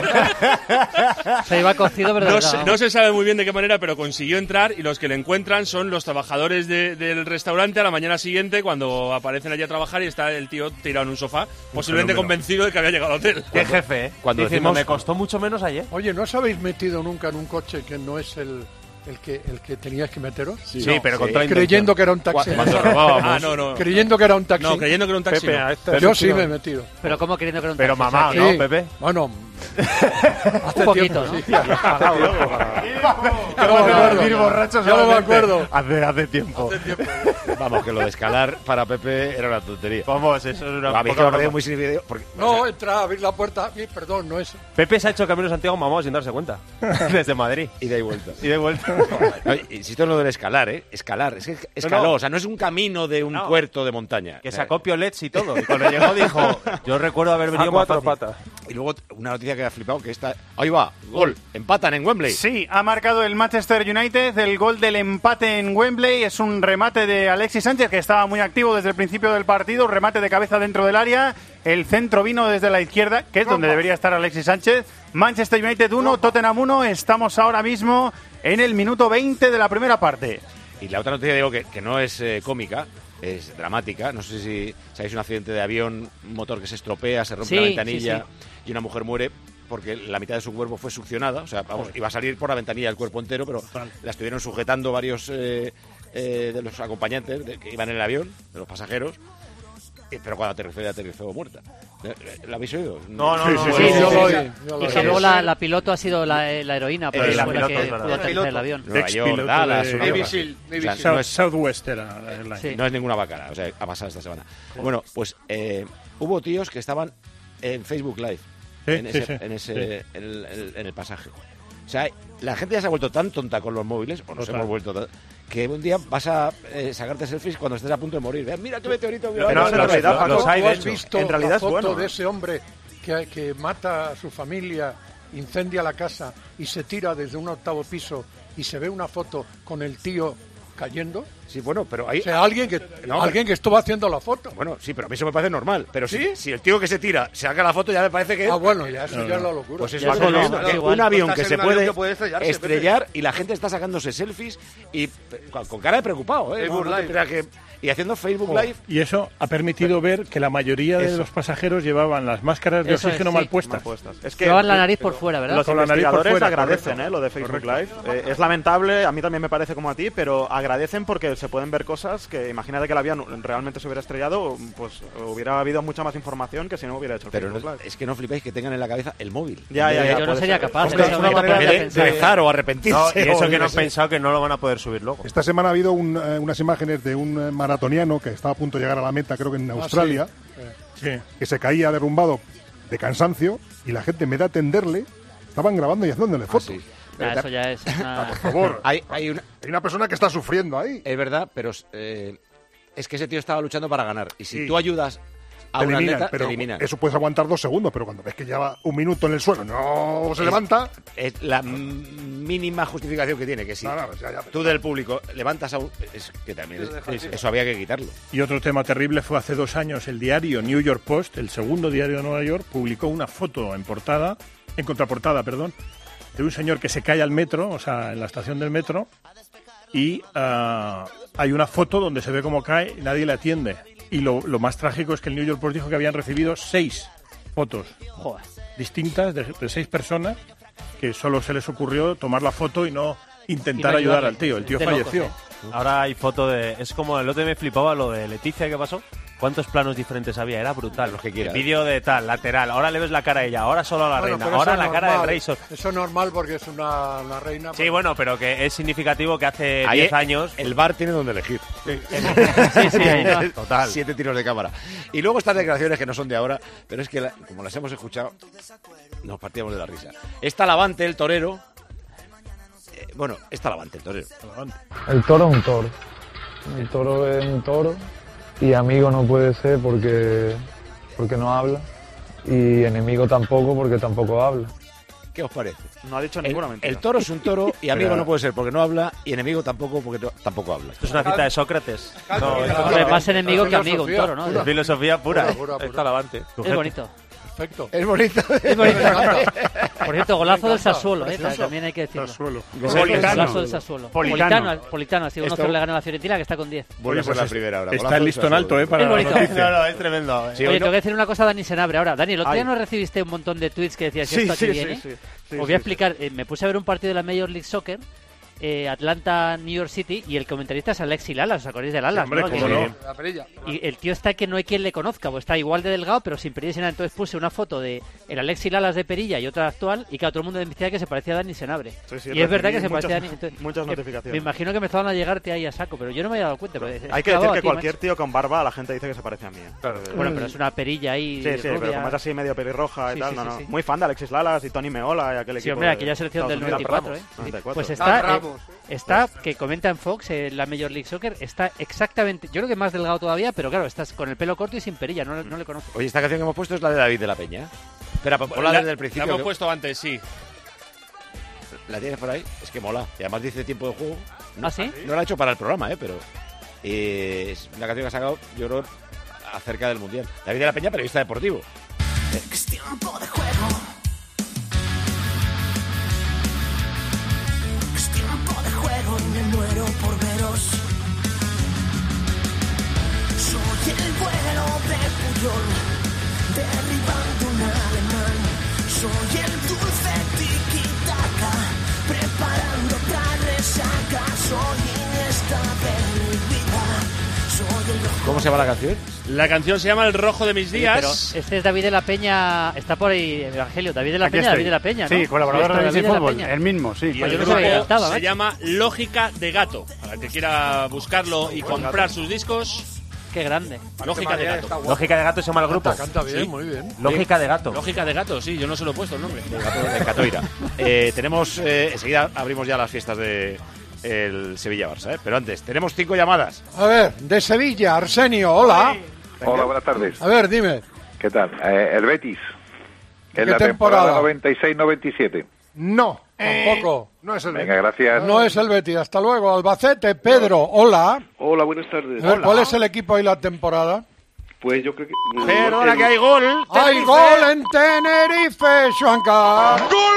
Se iba cocido, pero no se sabe muy bien de qué manera, pero consiguió entrar, y los que le encuentran son los trabajadores del restaurante a la mañana siguiente, cuando aparecen allí a trabajar y está el tío tirado en un sofá, posiblemente convencido de que había llegado al hotel. Qué jefe, ¿eh? Cuando Diciendo, decimos- me costó mucho menos ayer. Oye, ¿no os habéis metido nunca en un coche que no es el que tenías que meteros? Sí, pero con toda Creyendo intención. que era un taxi. Cuando robábamos. no. Creyendo que era un taxi. No, creyendo que era un taxi. Pepe, no. a este Yo no. sí me he metido. Pero ¿cómo queriendo que era un Pero taxi? mamá, O sea, ¿no, Sí. Pepe? Bueno, hace Un poquito, tiempo, ¿no? sí. Ya no me acuerdo. Venir borrachos Ya no me solamente. acuerdo. Hace tiempo. Vamos, que lo de escalar para Pepe era una tontería. Vamos, eso es una A mí es que poca me parece broma. muy significativo. Porque, No, entra a abrir la puerta. Perdón, no es. Pepe se ha hecho Camino de Santiago mamado sin darse cuenta. Desde Madrid. y de ahí vuelta. Y de vuelta. No, insisto en lo del escalar, ¿eh? Escalar. Es que escaló. No. O sea, no es un camino de un puerto de montaña. Que sacó piolets y todo. Y cuando llegó dijo, yo recuerdo haber venido más cuatro fácil. patas. Y luego una noticia que ha flipado, que está... Ahí va, gol. Empatan en Wembley. Sí, ha marcado el Manchester United el gol del empate en Wembley. Es un remate de Alexis Sánchez, que estaba muy activo desde el principio del partido. Un remate de cabeza dentro del área. El centro vino desde la izquierda, que es donde debería estar Alexis Sánchez. Manchester United 1, Tottenham 1. Estamos ahora mismo en el minuto 20 de la primera parte. Y la otra noticia, digo, que no es cómica, es dramática. No sé si sabéis un accidente de avión, un motor que se estropea, se rompe Sí, la ventanilla sí, y una mujer muere porque la mitad de su cuerpo fue succionada. O sea, vamos, iba a salir por la ventanilla el cuerpo entero, pero la estuvieron sujetando varios de los acompañantes que iban en el avión, de los pasajeros. Pero cuando aterrizó muerta. ¿La habéis oído? No. Sí, yo lo oí. Y que luego la piloto ha sido la heroína, por la eso fue la piloto, que es verdad. pudo aterrizar el avión. Nueva York, Ex-piloto Dallas, de- una Navy cosa. Seal, O sea, South- no es- Southwest era la airline. Sí. No es ninguna bacana, o sea, ha pasado esta semana. Bueno, pues hubo tíos que estaban en Facebook Live en el pasaje. O sea, la gente ya se ha vuelto tan tonta con los móviles, o nos Total. hemos vuelto que un día vas a sacarte selfies cuando estés a punto de morir. Mira qué meteorito. Pero en realidad, Paco, los hay, ¿tú de has hecho. visto En realidad la es foto bueno, de ¿eh? ese hombre que mata a su familia, incendia la casa y se tira desde un octavo piso y se ve una foto con el tío cayendo? Sí, bueno, pero hay... O sea, alguien que estuvo haciendo la foto. Bueno, sí, pero a mí eso me parece normal. Pero si el tío que se tira se saca la foto, ya me parece que... Ah, bueno, ya eso ya es la locura. Pues eso Ya es eso lo no, mismo, da que igual. un avión Estás que en se un avión puede que puede estrellarse, estrellar y la gente está sacándose selfies y con cara de preocupado, ¿eh? Facebook No te Live. creas que... Y haciendo Facebook Live... Y eso ha permitido ver que la mayoría de los pasajeros llevaban las máscaras de Eso es, oxígeno sí. mal puestas. Es que Llevaban la nariz por fuera, ¿verdad? los Con la nariz por investigadores fuera, agradecen correcto. lo de Facebook Live. Es lamentable, a mí también me parece como a ti, pero agradecen porque se pueden ver cosas que, imagínate que el avión realmente se hubiera estrellado, pues hubiera habido mucha más información que si no hubiera hecho el Pero Facebook no- Live. es que no flipéis que tengan en la cabeza el móvil. Ya, Yo no puede sería ser. capaz. Hombre, eso es no una me manera podría de pensar. rezar o arrepentirse. No, y eso o que no yo han qué sé. pensado que no lo van a poder subir luego. Esta semana ha habido unas imágenes de un maratoniano que estaba a punto de llegar a la meta, creo que en Australia, que se caía derrumbado de cansancio y la gente, en vez de atenderle, estaban grabando y haciéndole fotos. sí. Ah, eso ya es una- Por favor, Hay una persona que está sufriendo ahí. Es verdad, pero es que ese tío estaba luchando para ganar. Y si Sí. tú ayudas a Te un eliminan, atleta, pero te eliminan. eso puedes aguantar 2 segundos, pero cuando ves que lleva un minuto en el suelo, no se levanta. Es la mínima justificación que tiene, que si No, ya, tú del público levantas a un... Es que también eso había que quitarlo. Y otro tema terrible fue hace 2 años el diario New York Post, el segundo diario de Nueva York, publicó una foto en contraportada, de un señor que se cae al metro, o sea, en la estación del metro, y hay una foto donde se ve cómo cae y nadie le atiende. Y lo más trágico es que el New York Post dijo que habían recibido 6 fotos Joder. distintas de 6 personas que solo se les ocurrió tomar la foto y no intentar Y no ayudar ayudarle. al tío. El tío De locos, falleció. Ahora hay foto de... Es como el otro día me flipaba lo de Leticia que pasó. ¿Cuántos planos diferentes había? Era brutal. Los que quieras. Vídeo de tal, lateral. Ahora le ves la cara a ella, ahora solo a la Bueno, reina, pero ahora eso la es cara del normal. rey. Eso es normal porque es una reina. Sí, bueno, pero que es significativo que hace Ahí 10 años... El bar tiene donde elegir. Sí, ahí no. Total. 7 tiros de cámara. Y luego estas declaraciones que no son de ahora, pero es que como las hemos escuchado, nos partíamos de la risa. Está Lavante, el torero. Bueno, está Lavante, el torero. El toro es un toro. El toro es un toro y amigo no puede ser porque no habla y enemigo tampoco porque tampoco habla. ¿Qué os parece? No ha dicho ninguna mentira. El toro es un toro y amigo Pero- no puede ser porque no habla y enemigo tampoco porque tampoco habla. Esto es una cita de Sócrates. Hombre, más enemigo que amigo, un toro, ¿no? Es filosofía pura. Pura. Está Lavante. Es bonito. Perfecto. Es bonito. Es bonito. Por cierto, golazo del Sassuolo, también hay que decirlo. Golazo del Sassuolo. Politano, ha sido 1-0 le gana a la Fiorentina, que está con 10. Vuelve a ser la primera hora. Está el listón alto, para Es la bonito. noticia. No, es tremendo. Sí, Oye, hoy tengo que decir una cosa a Dani Senabre ahora. Dani, el otro día Ay. no recibiste un montón de tweets que decías Sí, esto aquí sí, viene. sí. Os voy a explicar. Me puse a ver un partido de la Major League Soccer, Atlanta, New York City, y el comentarista es Alexis Lalas. ¿Os acordáis de Lalas? Hombre, ¿no? cómo no. La perilla. Y el tío está que no hay quien le conozca, pues está igual de delgado, pero sin perilla y nada. Entonces puse una foto de el Alexis Lalas de perilla y otra actual, y que a todo el mundo decía que se parecía a Dani Senabre. Sí, sí, y es verdad recibí que se parecía a muchas- Dani. muchas que notificaciones. Me imagino que empezaban a llegarte ahí a saco, pero yo no me había dado cuenta. pero es Hay que clavado decir que aquí, cualquier macho. tío con barba la gente dice que se parece a mí. Bueno, pero es una perilla ahí. Sí, sí, rubia. pero como es así medio pelirroja y Sí, tal, sí, no, sí, no. sí. Muy fan de Alexis Lalas y Tony Meola y aquel equipo. Sí, hombre, de aquella selección del Estados Unidos. 94, Ramos, 94. Pues Ramos. está que comenta en Fox, la Major League Soccer, está exactamente, yo creo que más delgado todavía, pero claro, estás con el pelo corto y sin perilla, no le conozco. Oye, esta canción que hemos puesto es la de David de la Peña. Espera, ponla desde el principio. La hemos que- puesto antes, sí. ¿La tienes por ahí? Es que mola. Y además dice tiempo de juego. ¿Ah, sí? No la ha hecho para el programa, pero es una canción que ha sacado, yo creo, acerca del Mundial. David de la Peña, periodista deportivo. Es tiempo de juego. Es tiempo de juego y me muero por veros. Soy el vuelo de Puyol, derribando un alemán. Soy el dulce tiki-taka, preparando otra resaca. Soy Iniesta de mi vida. Soy el rojo. ¿Cómo se llama la canción? La canción se llama El rojo de mis días. Pero este es David de la Peña, está por ahí, Evangelio, David de la Aquí Peña, estoy. David de la Peña, ¿no? Sí, colaborador Esto, de David Easy de la Fútbol, Peña. el mismo, sí. Y el yo no sabía que grupo cantaba, se macho. llama Lógica de Gato. Para el que quiera buscarlo y comprar sus discos, Qué grande. Lógica de Gato. Lógica de Gato se llama el grupo. Canta bien, Sí. muy bien. Lógica de Gato. Lógica de Gato, sí, yo no se lo he puesto el nombre. De Catoira. Tenemos, enseguida abrimos ya las fiestas de el Sevilla-Barça, ¿eh? Pero antes, tenemos 5 llamadas. A ver, de Sevilla, Arsenio, hola. Hola, buenas tardes. A ver, dime. ¿Qué tal? El Betis. En ¿Qué la temporada? temporada 96-97. No, tampoco. No es el Venga, gracias. No es el Betis. Hasta luego. Albacete, Pedro, hola. Hola, buenas tardes. A ver, ¿cuál es el equipo y la temporada? Pues yo creo que... Perdona, que hay gol. ¡Hay gol en Tenerife, Xuanca! ¡Gol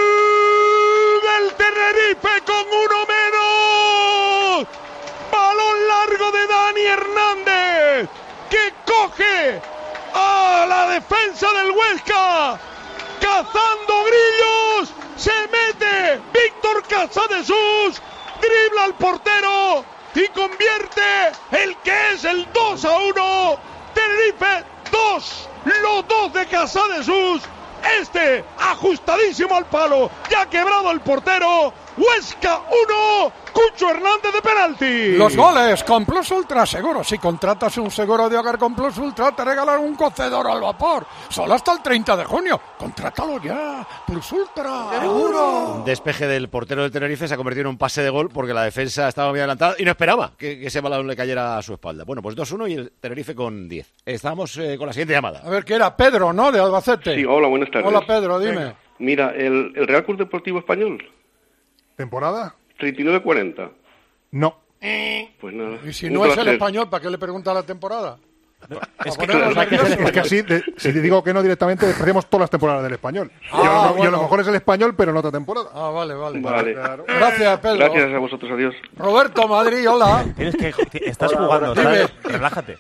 del Tenerife con uno menos! Balón largo de Dani Hernández, que coge a la defensa del Huesca. Cazando grillos, se mete Víctor Casadesús, dribla al portero y convierte el que es el 2-1. Tenerife 2, los dos de Casadesús. Este ajustadísimo al palo, ya ha quebrado el portero. Huesca 1, Cucho Hernández de penalti. Los goles con Plus Ultra Seguro. Si contratas un seguro de hogar con Plus Ultra, te regalan un cocedor al vapor. Solo hasta el 30 de junio. Contrátalo ya. Plus Ultra. Seguro. Un despeje del portero del Tenerife se ha convertido en un pase de gol porque la defensa estaba muy adelantada y no esperaba que ese balón le cayera a su espalda. Bueno, pues 2-1 y el Tenerife con 10. Estamos con la siguiente llamada. A ver, ¿qué era? Pedro, ¿no? De Albacete. Sí, hola, buenas tardes. Hola, Pedro, dime. Mira, el Real Club Deportivo Español, ¿Temporada? 39-40. No. Pues nada. Y si un no es el placer. español, ¿para qué le pregunta la temporada? Es que, que así, si te digo que no directamente, despreciamos todas las temporadas del español. Ah, y, a lo, y a bueno. lo mejor es el español, pero en otra temporada. Ah, vale, vale. Vale. Claro. Gracias, Pedro. Gracias a vosotros, adiós. Roberto Madrid, hola. Tienes que, estás Hola, jugando, dime. ¿sabes? Relájate.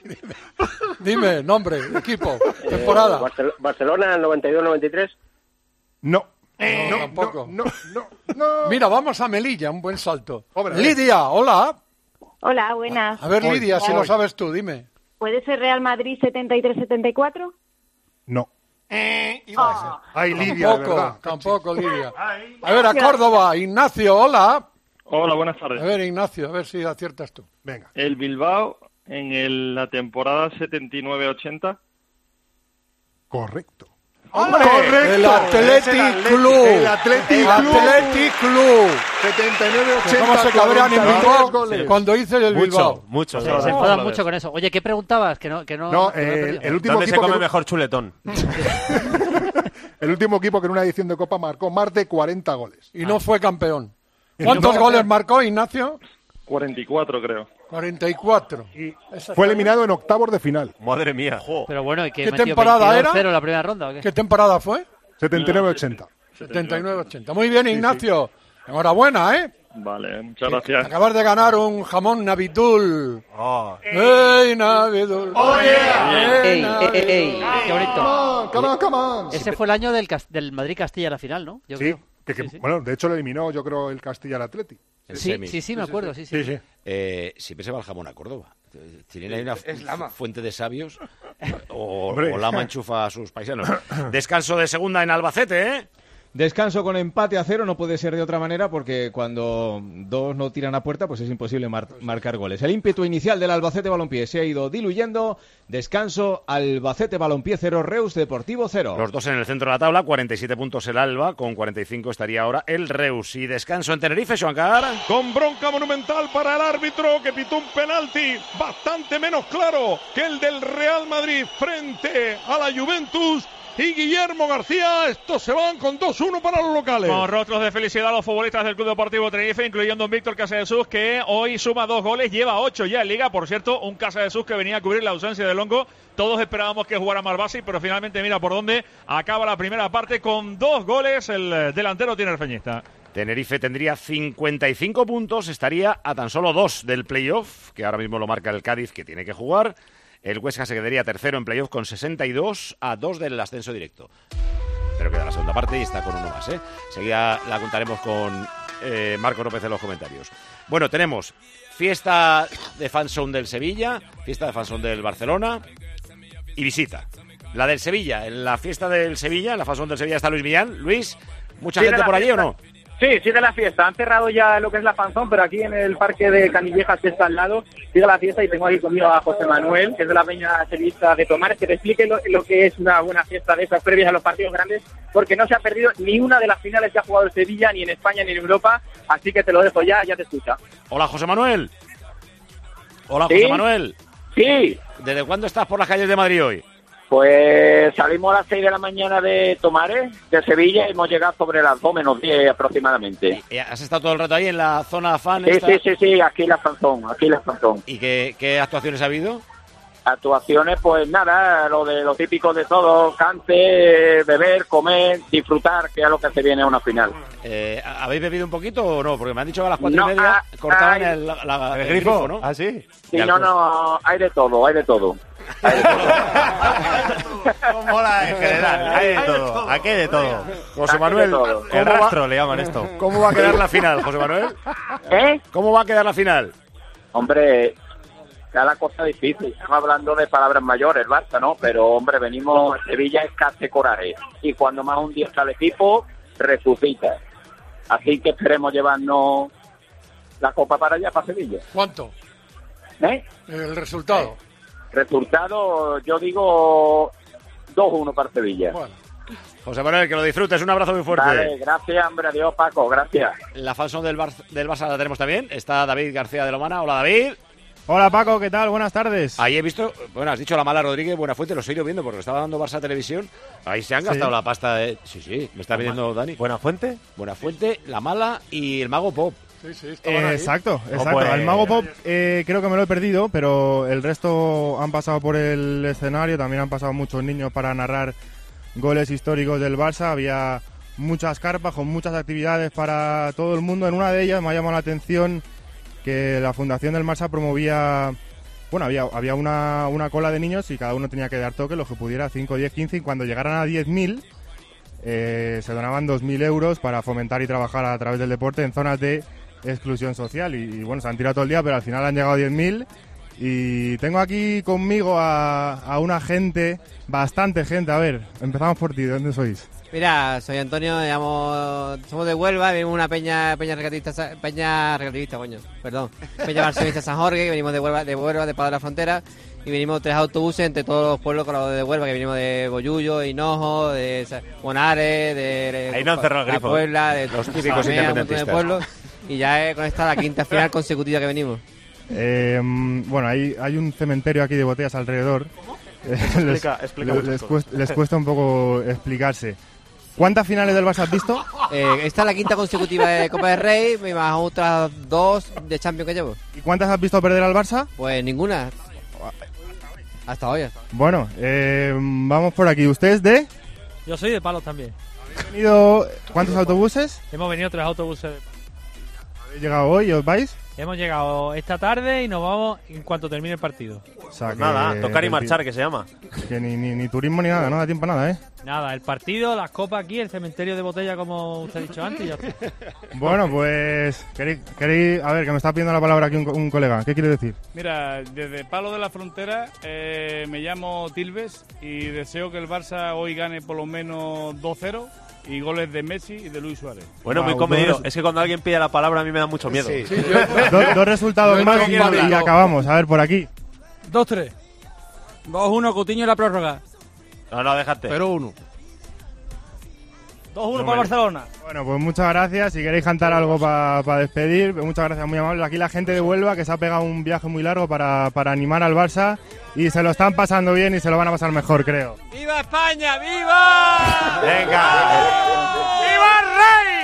Dime, nombre, equipo, temporada. Barcelona 92-93. No. No, tampoco. No. Mira, vamos a Melilla, un buen salto. Lidia, hola. Hola, buenas. A ver, Lidia, si lo sabes tú, dime. ¿Puede ser Real Madrid 73-74? No. Ay, Lidia, de verdad. Tampoco, Lidia. A ver, a Córdoba, Ignacio, hola. Hola, buenas tardes. A ver, Ignacio, a ver si aciertas tú. Venga. El Bilbao en la temporada 79-80. Correcto. ¡Hombre! El Athletic Club. El Athletic Club. 79-80. ¿Cómo se cabrean en Bilbao goles. cuando dice el Bilbao? Mucho. Se enfadan mucho con eso. Oye, ¿qué preguntabas? Que no, el último ¿Dónde se equipo come que... mejor chuletón? El último equipo que en una edición de Copa marcó más de 40 goles. Y no fue campeón. ¿Cuántos goles marcó, Ignacio? 44, creo. 44. Fue eliminado en octavos de final. Madre mía. Pero bueno, ¿y ¿Qué temporada era? En la primera ronda, ¿o qué? ¿Qué temporada fue? 79-80. 79-80. Muy bien, Ignacio. Enhorabuena, ¿eh? Vale, muchas gracias. Acabas de ganar un jamón Navidul. Oh. ¡Ey, Navidul! ¡Oh, yeah! ¡Ey! ¡Qué bonito! Come on. Ese fue el año del Madrid-Castilla, la final, ¿no? Yo creo. Sí. Bueno, de hecho lo eliminó, yo creo, el Castilla al Atleti. Sí, me acuerdo, sí. Siempre se va el jamón a Córdoba. Tienen ahí una fuente de sabios o Lama enchufa a sus paisanos. Descanso de segunda en Albacete, ¿eh? Descanso con empate a 0, no puede ser de otra manera porque cuando dos no tiran a puerta pues es imposible marcar goles. El ímpetu inicial del Albacete Balompié se ha ido diluyendo. Descanso, Albacete Balompié 0, Reus Deportivo 0. Los dos en el centro de la tabla, 47 puntos el Alba, con 45 estaría ahora el Reus. Y descanso en Tenerife, Xuancar. Con bronca monumental para el árbitro que pitó un penalti bastante menos claro que el del Real Madrid frente a la Juventus. Y Guillermo García, estos se van con 2-1 para los locales. Con rostros de felicidad los futbolistas del Club Deportivo Tenerife, incluyendo un Víctor Casadesus, que hoy suma 2 goles, lleva 8 ya en Liga. Por cierto, un Casadesus que venía a cubrir la ausencia de Longo. Todos esperábamos que jugara más base, pero finalmente mira por dónde acaba la primera parte con 2 goles el delantero tinerfeñista. Tenerife tendría 55 puntos, estaría a tan solo 2 del playoff, que ahora mismo lo marca el Cádiz, que tiene que jugar. El Huesca se quedaría tercero en playoff con 62 a 2 del ascenso directo. Pero queda la segunda parte y está con 1 más, ¿eh? Seguida la contaremos con Marco López en los comentarios. Bueno, tenemos fiesta de fanzone del Sevilla, fiesta de fanzone del Barcelona y visita. La del Sevilla, en la fiesta del Sevilla, en la fanzone del Sevilla está Luis Millán. Luis, ¿mucha gente por allí o no? Sí, sigue la fiesta. Han cerrado ya lo que es la fanzón, pero aquí en el parque de Canillejas, que está al lado, sigue la fiesta y tengo aquí conmigo a José Manuel, que es de la peña sevillista de Tomares, que te explique lo que es una buena fiesta de esas previas a los partidos grandes, porque no se ha perdido ni una de las finales que ha jugado el Sevilla, ni en España ni en Europa, así que te lo dejo ya te escucha. Hola, José Manuel. Hola, ¿Sí? José Manuel. Sí. ¿Desde cuándo estás por las calles de Madrid hoy? Pues salimos a las 6 de la mañana de Tomares, de Sevilla, y hemos llegado sobre las 2 menos 10 aproximadamente. ¿Has estado todo el rato ahí en la zona fan? Sí, aquí la fanzón. ¿Y qué actuaciones ha habido? Actuaciones, pues nada, lo típico de todo, cante, beber, comer, disfrutar, que es lo que se viene a una final. ¿Habéis bebido un poquito o no? Porque me han dicho que a las 4:30 cortaban el grifo, ¿no? ¿Ah, sí? Sí, no, hay de todo. Mola en general, hay de todo, aquí hay de todo. José Manuel, el rastro le llaman esto. ¿Cómo va a quedar la final, José Manuel? ¿Cómo va a quedar la final? Hombre, cada cosa difícil. Estamos hablando de palabras mayores, Barça, ¿no? Pero, hombre, venimos a Sevilla es casi corare. Y cuando más un día está el equipo, resucita. Así que esperemos llevarnos la copa para allá, para Sevilla. ¿Cuánto? El resultado. Resultado, yo digo 2-1 para Sevilla. Bueno. José Manuel, que lo disfrutes, un abrazo muy fuerte. Vale, gracias, hombre, adiós, Paco, gracias. La falsón del Barça la tenemos también, está David García de Lomana. Hola, David. Hola, Paco, ¿qué tal? Buenas tardes. Ahí he visto, bueno, has dicho la mala Rodríguez, Buenafuente, lo he ido viendo porque lo estaba dando Barça Televisión. Ahí se han gastado la pasta de... Sí, me está pidiendo Dani. ¿Buenafuente? Buenafuente, la mala y el Mago Pop. Sí, exacto. Al Mago Pop creo que me lo he perdido, pero el resto han pasado por el escenario, también han pasado muchos niños para narrar goles históricos del Barça. Había muchas carpas con muchas actividades para todo el mundo. En una de ellas me ha llamado la atención que la Fundación del Barça promovía... Bueno, había una cola de niños y cada uno tenía que dar toque, los que pudiera, 5, 10, 15, y cuando llegaran a 10.000... se donaban 2.000 euros para fomentar y trabajar a través del deporte en zonas de exclusión social. Y bueno, se han tirado todo el día, pero al final han llegado 10.000. Y tengo aquí conmigo a una gente, bastante gente. A ver, empezamos por ti, ¿de dónde sois? Mira, soy Antonio, somos de Huelva, venimos una peña barcelonista San Jorge, que venimos de Huelva, de Paz de la Frontera, y venimos 3 autobuses entre todos los pueblos de Huelva, que venimos de Bollullo, Hinojo, de Bonares, de ahí no han cerrado el grifo. Puebla, de los típicos Samea, independentistas. de pueblos, y ya con esta la quinta final consecutiva que venimos. Bueno, hay un cementerio aquí de botellas alrededor. Explica les cuesta un poco explicarse. ¿Cuántas finales del Barça has visto? Esta es la quinta consecutiva de Copa del Rey, más otras 2 de Champions que llevo. ¿Y cuántas has visto perder al Barça? Pues ninguna. Hasta hoy. Bueno, vamos por aquí. ¿Usted es de...? Yo soy de Palos también. ¿Habéis venido cuántos autobuses? Hemos venido 3 autobuses. ¿Habéis llegado hoy y os vais? Hemos llegado esta tarde y nos vamos en cuanto termine el partido. O sea, pues nada, tocar y marchar, que se llama. Que ni turismo ni nada, no da tiempo a nada, ¿eh? Nada, el partido, las copas aquí, el cementerio de botella, como usted ha dicho antes, y ya está. Bueno, pues, queréis, a ver, que me está pidiendo la palabra aquí un colega. ¿Qué quiere decir? Mira, desde Palo de la Frontera me llamo Tilves y deseo que el Barça hoy gane por lo menos 2-0 y goles de Messi y de Luis Suárez. Bueno, muy comedido. Es que cuando alguien pide la palabra a mí me da mucho miedo. Sí. Dos resultados más y acabamos. A ver, por aquí. 2-3. 2-1, Coutinho en la prórroga. No, déjate. 0-1. 2-1 para Barcelona. Bueno, pues muchas gracias. Si queréis cantar algo para despedir, muchas gracias, muy amable. Aquí la gente de Huelva que se ha pegado un viaje muy largo para animar al Barça y se lo están pasando bien y se lo van a pasar mejor, creo. ¡Viva España! ¡Viva! ¡Viva el rey!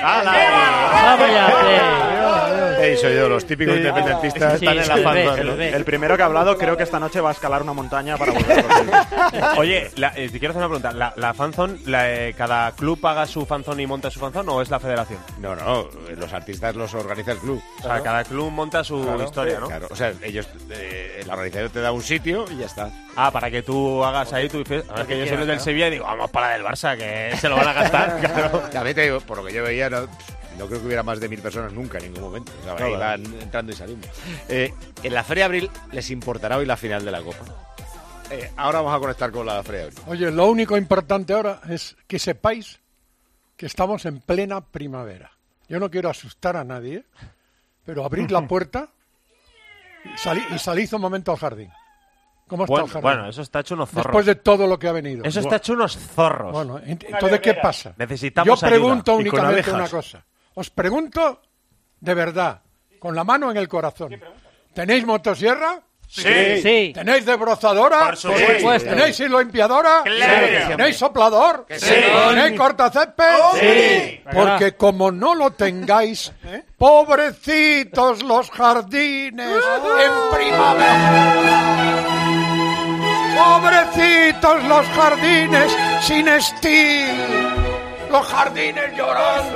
Soy yo, los típicos independentistas están en la fanzón. El primero que ha hablado creo que esta noche va a escalar una montaña para volver. Oye, te quiero hacer una pregunta. ¿La fanzón, cada club paga su fanzón y monta su fanzón o es la federación? No, los artistas los organiza el club. O sea, cada club monta su historia, ¿no? Claro, o sea, ellos, la organización te da un sitio y ya está. Ah, para que tú hagas ahí tu fiesta. A ver, que yo soy el del Sevilla y digo, vamos para la del Barça, que se lo van a gastar. Claro. También te digo, por lo que yo veía, no creo que hubiera más de 1.000 personas nunca en ningún momento. O sea, iban entrando y saliendo. En la Feria de Abril les importará hoy la final de la Copa. Ahora vamos a conectar con la Feria de Abril. Oye, lo único importante ahora es que sepáis que estamos en plena primavera. Yo no quiero asustar a nadie, pero abrid la puerta y salid un momento al jardín. ¿Cómo está el jardín? Bueno, eso está hecho unos zorros. Después de todo lo que ha venido. Eso está hecho unos zorros. Bueno, entonces, ¿qué pasa? Necesitamos Yo pregunto ayuda. únicamente una cosa. Os pregunto de verdad, con la mano en el corazón. ¿Tenéis motosierra? Sí. ¿Tenéis desbrozadora? Por supuesto. ¿Tenéis limpiadora? Claro. ¿Tenéis soplador? Sí. ¿Tenéis cortacésped? Sí. Porque como no lo tengáis, pobrecitos los jardines en primavera. Pobrecitos los jardines sin estilo. Los jardines llorando,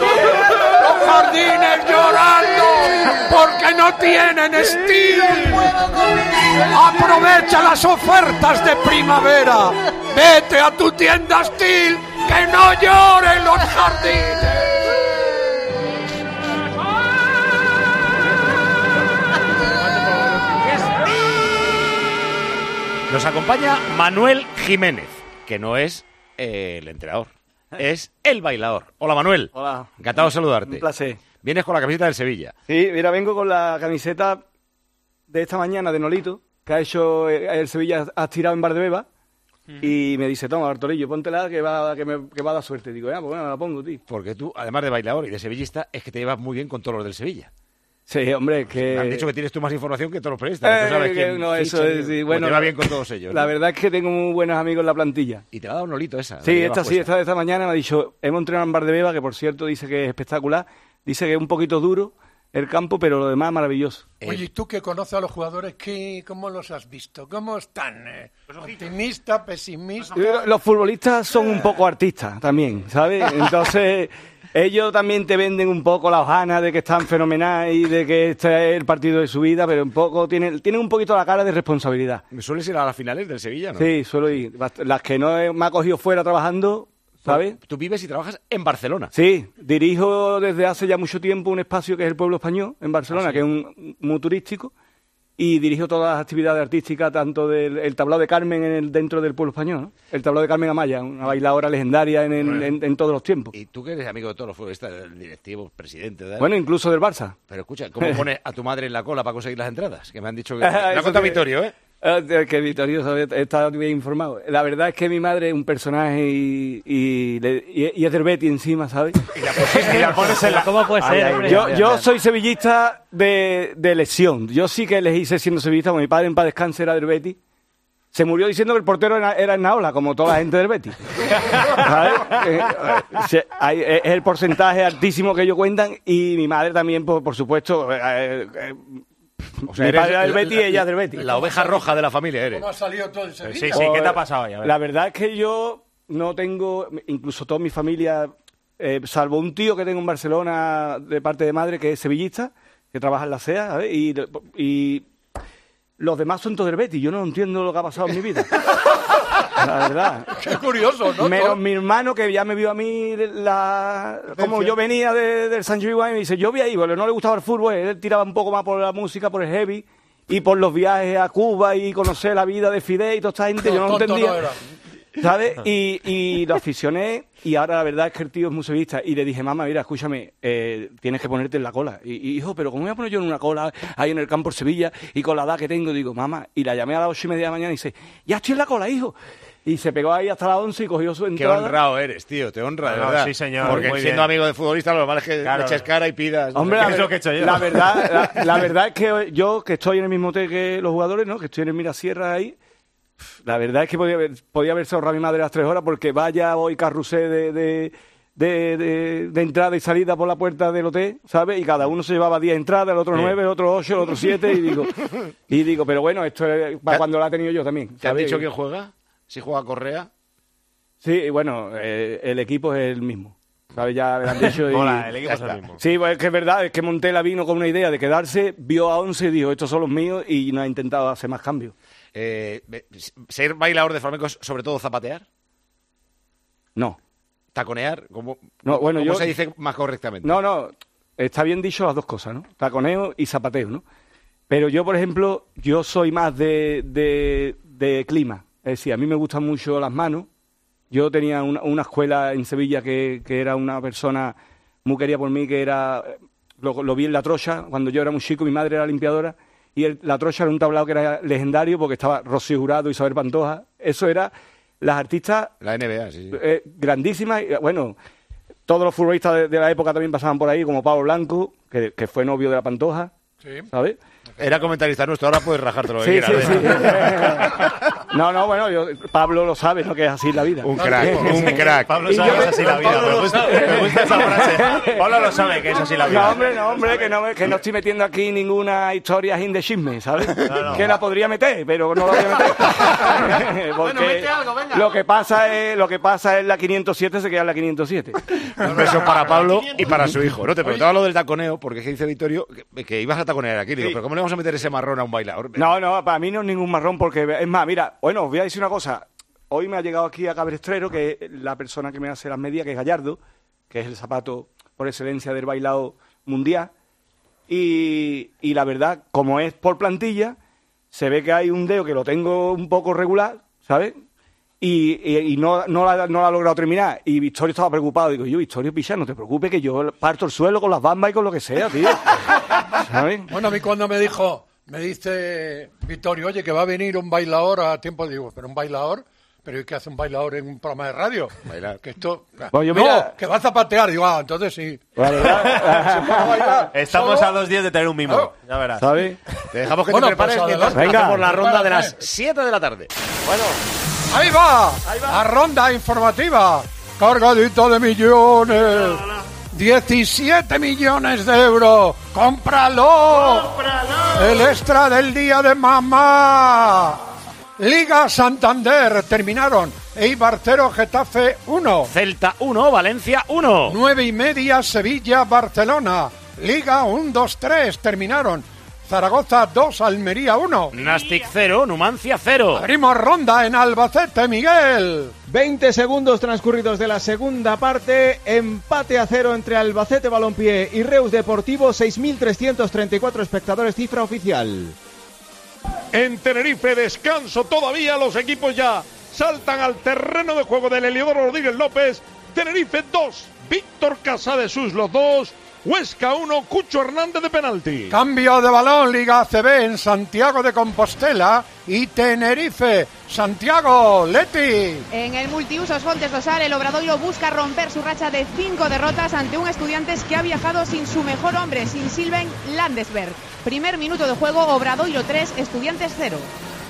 porque no tienen estilo. Aprovecha las ofertas de primavera. Vete a tu tienda Steel, que no lloren los jardines. Nos acompaña Manuel Jiménez, que no es el entrenador. Es el bailador. Hola, Manuel. Hola. Encantado de saludarte. Un placer. Vienes con la camiseta del Sevilla. Sí, mira, vengo con la camiseta de esta mañana de Nolito, que ha hecho el Sevilla, ha tirado en Valdebeba, y me dice, toma, Bartolillo, póntela que va a dar suerte. Digo, pues bueno, la pongo, tío. Porque tú, además de bailador y de sevillista, es que te llevas muy bien con todos los del Sevilla. Sí, hombre, que... Me han dicho que tienes tú más información que todos los periodistas. Tú sabes quién no, eso es, sí, bueno, te va bien con todos ellos. La ¿no? verdad es que tengo muy buenos amigos en la plantilla. Y te ha dado un Nolito esa. Sí, esta mañana me ha dicho, hemos entrenado en Valdebeba, que por cierto dice que es espectacular, dice que es un poquito duro el campo, pero lo demás maravilloso. Oye, ¿y tú que conoces a los jugadores, cómo los has visto? ¿Cómo están? ¿Optimista, pesimista? Los futbolistas son un poco artistas también, ¿sabes? Entonces... Ellos también te venden un poco la hojana de que están fenomenal y de que este es el partido de su vida, pero un poco tienen un poquito la cara de responsabilidad. ¿Sueles ir a las finales del Sevilla, no? Sí, suelo ir. Las que no me ha cogido fuera trabajando, ¿sabes? Tú vives y trabajas en Barcelona. Sí, dirijo desde hace ya mucho tiempo un espacio que es el Pueblo Español, en Barcelona, que es muy turístico, y dirijo todas las actividades artísticas, tanto del tablao de Carmen dentro del Pueblo Español, ¿no? El tablao de Carmen Amaya, una bailadora legendaria en todos los tiempos. Y tú que eres amigo de todos los futbolistas, el directivo, presidente... ¿verdad? Bueno, incluso del Barça. Pero escucha, ¿cómo pones a tu madre en la cola para conseguir las entradas? Que me han dicho que... Me ha contado Vittorio, ¿eh? Que Vittorio está bien informado. La verdad es que mi madre es un personaje y es del Betis encima, ¿sabes? Y la pones en la... ¿Cómo puede ser, hombre? Yo soy sevillista de elección. Yo sí que elegí ser siendo sevillista, porque mi padre en paz descanse era del Betis. Se murió diciendo que el portero era Ennaola, como toda la gente del Betis. ¿Sabes? Es el porcentaje altísimo que ellos cuentan, y mi madre también, por supuesto... O sea, mi padre era del Betis y ella del Betis. La oveja roja de la familia eres. ¿Cómo ha salido todo ese Sí, ¿qué te ha pasado ahí? A ver. La verdad es que yo no tengo, incluso toda mi familia, salvo un tío que tengo en Barcelona de parte de madre que es sevillista, que trabaja en la SEA, ¿sabes? Y los demás son todos del Betis. Yo no entiendo lo que ha pasado en mi vida. La verdad. Qué curioso, ¿no? Menos mi hermano, que ya me vio a mí como yo venía del San Juan, y me dice, yo vi ahí, porque no le gustaba el fútbol, él tiraba un poco más por la música, por el heavy, y por los viajes a Cuba y conocer la vida de Fidel y toda esta gente, yo no lo entendía. ¿Sabes? Y lo aficioné, y ahora la verdad es que el tío es muy sevillista, y le dije, mamá, mira, escúchame, tienes que ponerte en la cola. Y hijo, pero ¿cómo me voy a poner yo en una cola ahí en el campo de Sevilla y con la edad que tengo? Digo, mamá, y la llamé a las 8:30 de la mañana y dice, ya estoy en la cola, hijo. Y se pegó ahí hasta las 11 y cogió su entrada. Qué honrado eres, tío, te honra, de verdad. Sí, señor. Porque muy siendo bien. amigo de futbolista, lo normal es que le eches cara y pidas. Hombre, ¿Qué es lo que he hecho yo? La verdad es que yo, que estoy en el mismo hotel que los jugadores, ¿no? Que estoy en el Mirasierra ahí, la verdad es que podía haberse ahorrado mi madre las 3 horas, porque vaya hoy carrusel de entrada y salida por la puerta del hotel, ¿sabes? Y cada uno se llevaba 10 entradas, el otro 9, el otro 8, el otro 7, y digo, pero bueno, esto es para cuando la he tenido yo también. ¿Te has dicho quién juega? ¿Si juega Correa? Sí, bueno, el equipo es el mismo. ¿Sabes? Ya me han dicho. Hola, el equipo es el mismo. Sí, pues es que es verdad, es que Montela vino con una idea de quedarse, vio a 11 y dijo, estos son los míos, y no ha intentado hacer más cambios. ¿Ser bailador de flamenco es sobre todo zapatear? No. ¿Taconear? ¿Cómo se dice más correctamente? No, está bien dicho las dos cosas, ¿no? Taconeo y zapateo, ¿no? Pero yo, por ejemplo, yo soy más de clima. Es decir, a mí me gustan mucho las manos. Yo tenía una escuela en Sevilla que era una persona muy querida por mí, que era... Lo vi en La Trocha, cuando yo era muy chico, mi madre era limpiadora, y La Trocha era un tablao que era legendario, porque estaba Rocío Jurado, Isabel Pantoja. Eso era las artistas... La NBA, sí. Grandísimas. Bueno, todos los futbolistas de la época también pasaban por ahí, como Pablo Blanco, que fue novio de la Pantoja, ¿sabes? Era comentarista nuestro, ahora puedes rajarte lo que quieras. Sí. No, bueno, Pablo lo sabe, ¿no? Que es así la vida. Un crack. Pablo sabe que es así la vida. Me gusta esa frase. Pablo lo sabe que es así la vida. No, hombre, que no estoy metiendo aquí ninguna historia de chisme, ¿sabes? No. Que la podría meter, pero no la voy a meter. Porque mete algo, venga. Lo que pasa es la 507, se queda en la 507. Un beso para Pablo y para su hijo. No te preguntaba lo del taconeo, porque es que dice Vittorio que ibas a taconear aquí. Digo, pero ¿cómo le vamos a meter ese marrón a un bailador? No, para mí no es ningún marrón, porque es más, mira, bueno, os voy a decir una cosa. Hoy me ha llegado aquí a Cabrestrero, que es la persona que me hace las medias, que es Gallardo, que es el zapato por excelencia del bailado mundial. Y la verdad, como es por plantilla, se ve que hay un dedo que lo tengo un poco regular, ¿sabes? Y no la ha logrado terminar. Y Vittorio estaba preocupado. Digo, Vittorio, picha, no te preocupes, que yo parto el suelo con las bambas y con lo que sea, tío. ¿Sabes? Bueno, a mí cuando me dice Vittorio, oye, que va a venir un bailador a tiempo, digo, pero un bailador, pero ¿y qué hace un bailador en un programa de radio? Bailar. Que esto... Bueno, mira... que va a zapatear. Digo, entonces sí. Estamos a 2 días de tener un mimo. Oh. Ya verás. ¿Sabes? Te dejamos que te prepares mientras hacemos la ronda de las 7 de la tarde. Bueno, ahí va. La ronda informativa. Cargadito de millones. 17 millones de euros. ¡Cómpralo! El extra del día de mamá. Liga Santander, terminaron Eibar 0, Getafe 1. Celta 1, Valencia 1. 9:30, Sevilla, Barcelona. Liga 1-2-3, terminaron Zaragoza 2, Almería 1. Nastic 0, Numancia 0. Abrimos ronda en Albacete, Miguel. 20 segundos transcurridos de la segunda parte, empate a 0 entre Albacete Balompié y Reus Deportivo, 6.334 espectadores, cifra oficial. En Tenerife, descanso todavía, los equipos ya saltan al terreno de juego del Heliodoro Rodríguez López. Tenerife 2, Víctor Casadesús los 2, Huesca 1, Cucho Hernández de penalti. Cambio de balón, Liga ACB en Santiago de Compostela y Tenerife. Santiago, Leti. En el multiusos Fontes Dosal, el Obradoiro busca romper su racha de 5 derrotas ante un Estudiantes que ha viajado sin su mejor hombre, sin Silven Landesberg. Primer minuto de juego, Obradoiro 3, Estudiantes 0.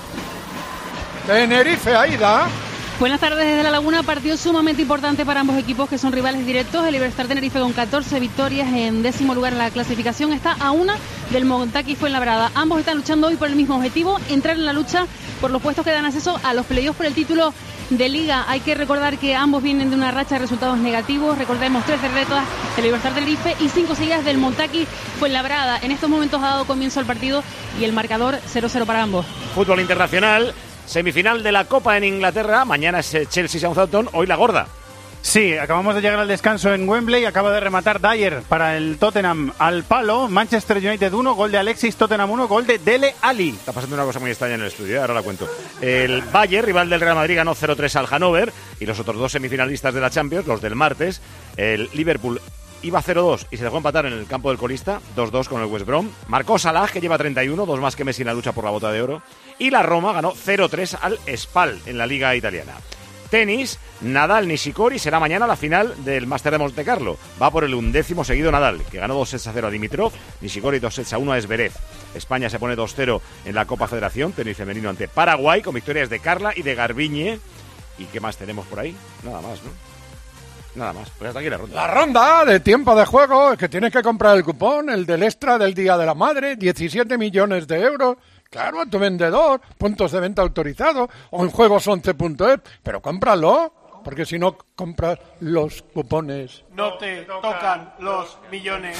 Tenerife, Aida. Buenas tardes desde La Laguna, partido sumamente importante para ambos equipos que son rivales directos. El Iberostar Tenerife con 14 victorias en 10º lugar en la clasificación está a una del Montaquí Fuenlabrada. Ambos están luchando hoy por el mismo objetivo, entrar en la lucha por los puestos que dan acceso a los playoffs por el título de Liga. Hay que recordar que ambos vienen de una racha de resultados negativos. Recordemos 3 derrotas del Iberostar Tenerife y 5 seguidas del Montaquí Fuenlabrada. En estos momentos ha dado comienzo al partido y el marcador 0-0 para ambos. Fútbol internacional. Semifinal de la Copa en Inglaterra, mañana es Chelsea-Southampton, hoy la gorda. Sí, acabamos de llegar al descanso en Wembley, acaba de rematar Dyer para el Tottenham al palo, Manchester United 1, gol de Alexis, Tottenham 1, gol de Dele Alli. Está pasando una cosa muy extraña en el estudio, ahora la cuento. El Bayern, rival del Real Madrid, ganó 0-3 al Hannover, y los otros dos semifinalistas de la Champions, los del martes, el Liverpool iba 0-2 y se dejó empatar en el campo del colista, 2-2 con el West Brom. Marcó Salah, que lleva 31, 2 más que Messi en la lucha por la bota de oro. Y la Roma ganó 0-3 al Spal en la Liga Italiana. Tenis, Nadal Nishikori será mañana la final del Máster de Montecarlo. Va por el 11º seguido Nadal, que ganó 2-0 a Dimitrov, Nishikori 2-1 a Zverev. España se pone 2-0 en la Copa Federación, tenis femenino ante Paraguay, con victorias de Carla y de Garbiñe. ¿Y qué más tenemos por ahí? Nada más, ¿no? Nada más, pues hasta aquí la ronda. La ronda de tiempo de juego, es que tienes que comprar el cupón, el del extra del Día de la Madre, 17 millones de euros. Claro, a tu vendedor, puntos de venta autorizados o en juegos11.es, pero cómpralo, porque si no compras los cupones. No te tocan los millones.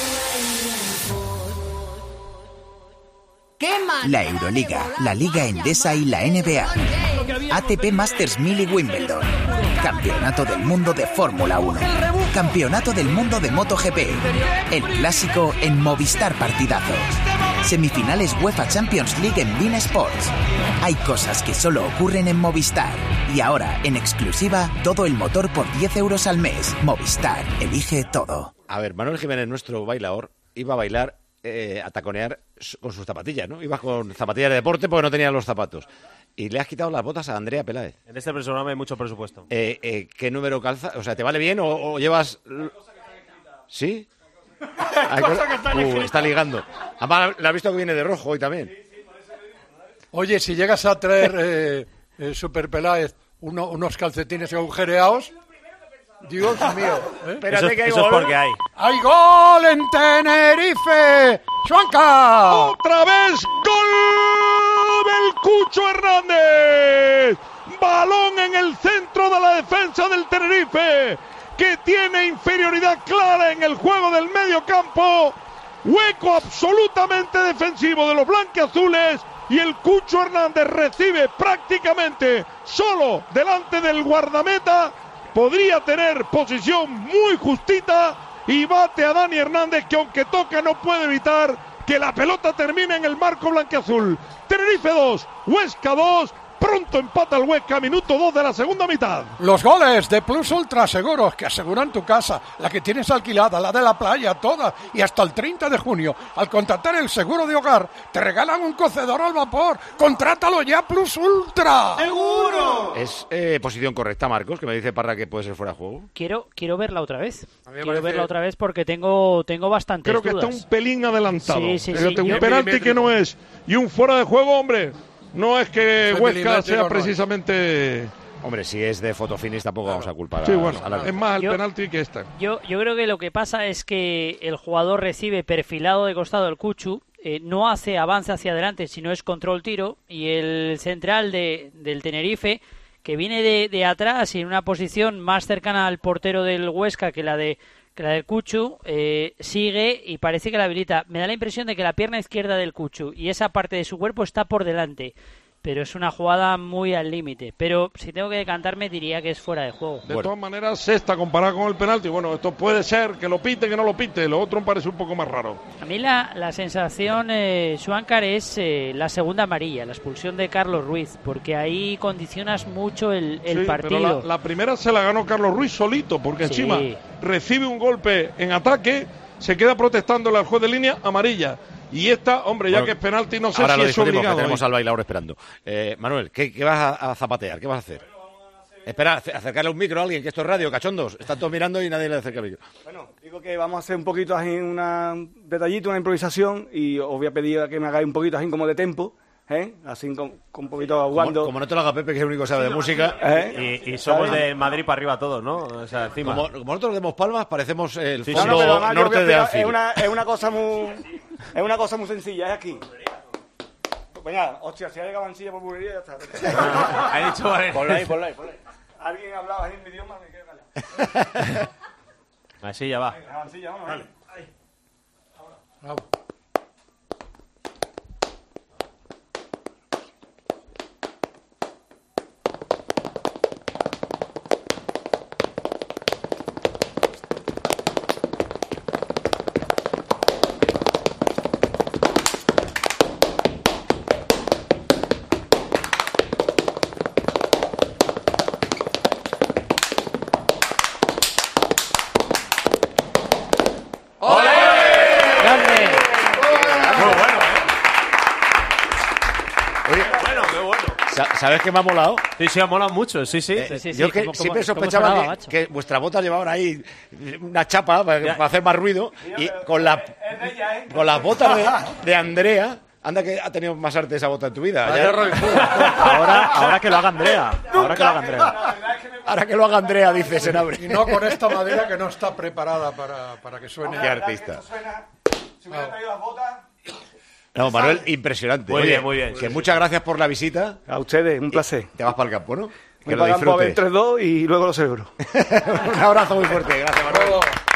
La Euroliga, la Liga Endesa y la NBA. ATP Masters 1000 y Wimbledon. Campeonato del Mundo de Fórmula 1. Campeonato del Mundo de MotoGP. El clásico en Movistar Partidazos. Semifinales UEFA Champions League en beIN Sports. Hay cosas que solo ocurren en Movistar. Y ahora, en exclusiva, todo el motor por 10 euros al mes. Movistar, elige todo. A ver, Manuel Jiménez, nuestro bailador, iba a bailar, a taconear con sus zapatillas, ¿no? Ibas con zapatillas de deporte porque no tenía los zapatos. Y le has quitado las botas a Andrea Peláez. En este programa hay mucho presupuesto. ¿Qué número calza? O sea, ¿te vale bien o llevas...? ¿Sí? Está ligando. Además, la has visto que viene de rojo hoy también. Oye, si llegas a traer, Super Peláez, unos calcetines agujereados... Dios mío. Espérate que hay gol. Eso es porque hay. ¡Hay gol en Tenerife! ¡Chuanca! ¡Otra vez gol del Cucho Hernández! Balón en el centro de la defensa del Tenerife, que tiene inferioridad clara en el juego del medio campo. Hueco absolutamente defensivo de los blanquiazules. Y el Cucho Hernández recibe prácticamente solo delante del guardameta. Podría tener posición muy justita y bate a Dani Hernández, que aunque toca no puede evitar que la pelota termine en el marco blanquiazul. Tenerife 2, Huesca 2. Pronto empata el Huesca, minuto 2 de la segunda mitad. Los goles de Plus Ultra Seguros, que aseguran tu casa, la que tienes alquilada, la de la playa, toda. Y hasta el 30 de junio, al contratar el seguro de hogar, te regalan un cocedor al vapor. ¡Contrátalo ya, Plus Ultra! ¡Seguro! Es posición correcta, Marcos, que me dice Parra que puede ser fuera de juego. Quiero verla otra vez. Quiero verla otra vez porque tengo bastantes dudas. Creo que está un pelín adelantado. Sí. Un penalti que no es. Y un fuera de juego, hombre. No es que Huesca sea precisamente... Hombre, si es de fotofinish tampoco vamos a culpar. Sí, bueno, es más el penalti que esta. Yo creo que lo que pasa es que el jugador recibe perfilado de costado el Cuchu, no hace avance hacia adelante, sino es control tiro, y el central del Tenerife, que viene de atrás y en una posición más cercana al portero del Huesca que la de que la del Cuchu sigue y parece que la habilita. Me da la impresión de que la pierna izquierda del Cuchu y esa parte de su cuerpo está por delante, pero es una jugada muy al límite. Pero si tengo que decantarme, diría que es fuera de juego. De todas maneras, sexta comparada con el penalti. Bueno, esto puede ser que lo pite, que no lo pite. Lo otro me parece un poco más raro. A mí la sensación, Schwankar, es la segunda amarilla, la expulsión de Carlos Ruiz, porque ahí condicionas mucho el partido. Pero la primera se la ganó Carlos Ruiz solito, porque encima recibe un golpe en ataque, se queda protestando el juez de línea, amarilla. Y esta, hombre, ya que es penalti, no sé si es obligado. Tenemos al bailador esperando. Manuel, ¿qué vas a zapatear? ¿Qué vas a hacer? Espera, acercarle un micro a alguien, que esto es radio, cachondos. Están todos mirando y nadie le acerca el micro. Bueno, digo que vamos a hacer un poquito así, un detallito, una improvisación, y os voy a pedir que me hagáis un poquito así como de tempo, así con un poquito aguando. Como no te lo haga Pepe, que es el único que sabe de música. Y somos de Madrid para arriba todos, ¿no? O sea, encima. Como nosotros demos palmas, parecemos el fondo norte de Anfield. Es una cosa muy sencilla, es aquí. Venga, hostia, si hay gabancilla por burrería, ya está. Ha dicho vale. Ponla ahí. Alguien hablaba ahí en mi idioma, me quedo callado. Así ya va. Gabancilla, vamos. Vale. Ahí. Bravo. ¿Sabes qué me ha molado? Sí, ha molado mucho, sí. Yo siempre sospechaba que vuestra bota llevaba ahí una chapa para hacer más ruido, y con las botas de Andrea. Anda que ha tenido más arte esa bota en tu vida. Ahora que lo haga Andrea. Ahora que lo haga Andrea, dice Senabre. Y no con esta madera que no está preparada para que suene. Qué artista. Si me hubieran traído las botas... No, Manuel, impresionante. Muy bien. Que muchas gracias por la visita. A ustedes, un placer. Te vas para el campo, ¿no? Que lo disfrutes. 3-2 y luego los euros. Un abrazo muy fuerte. Gracias, Manuel.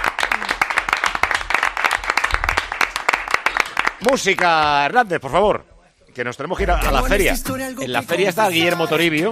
Música, Hernández, por favor. Que nos tenemos que ir a la feria. En la feria está Guillermo Toribio.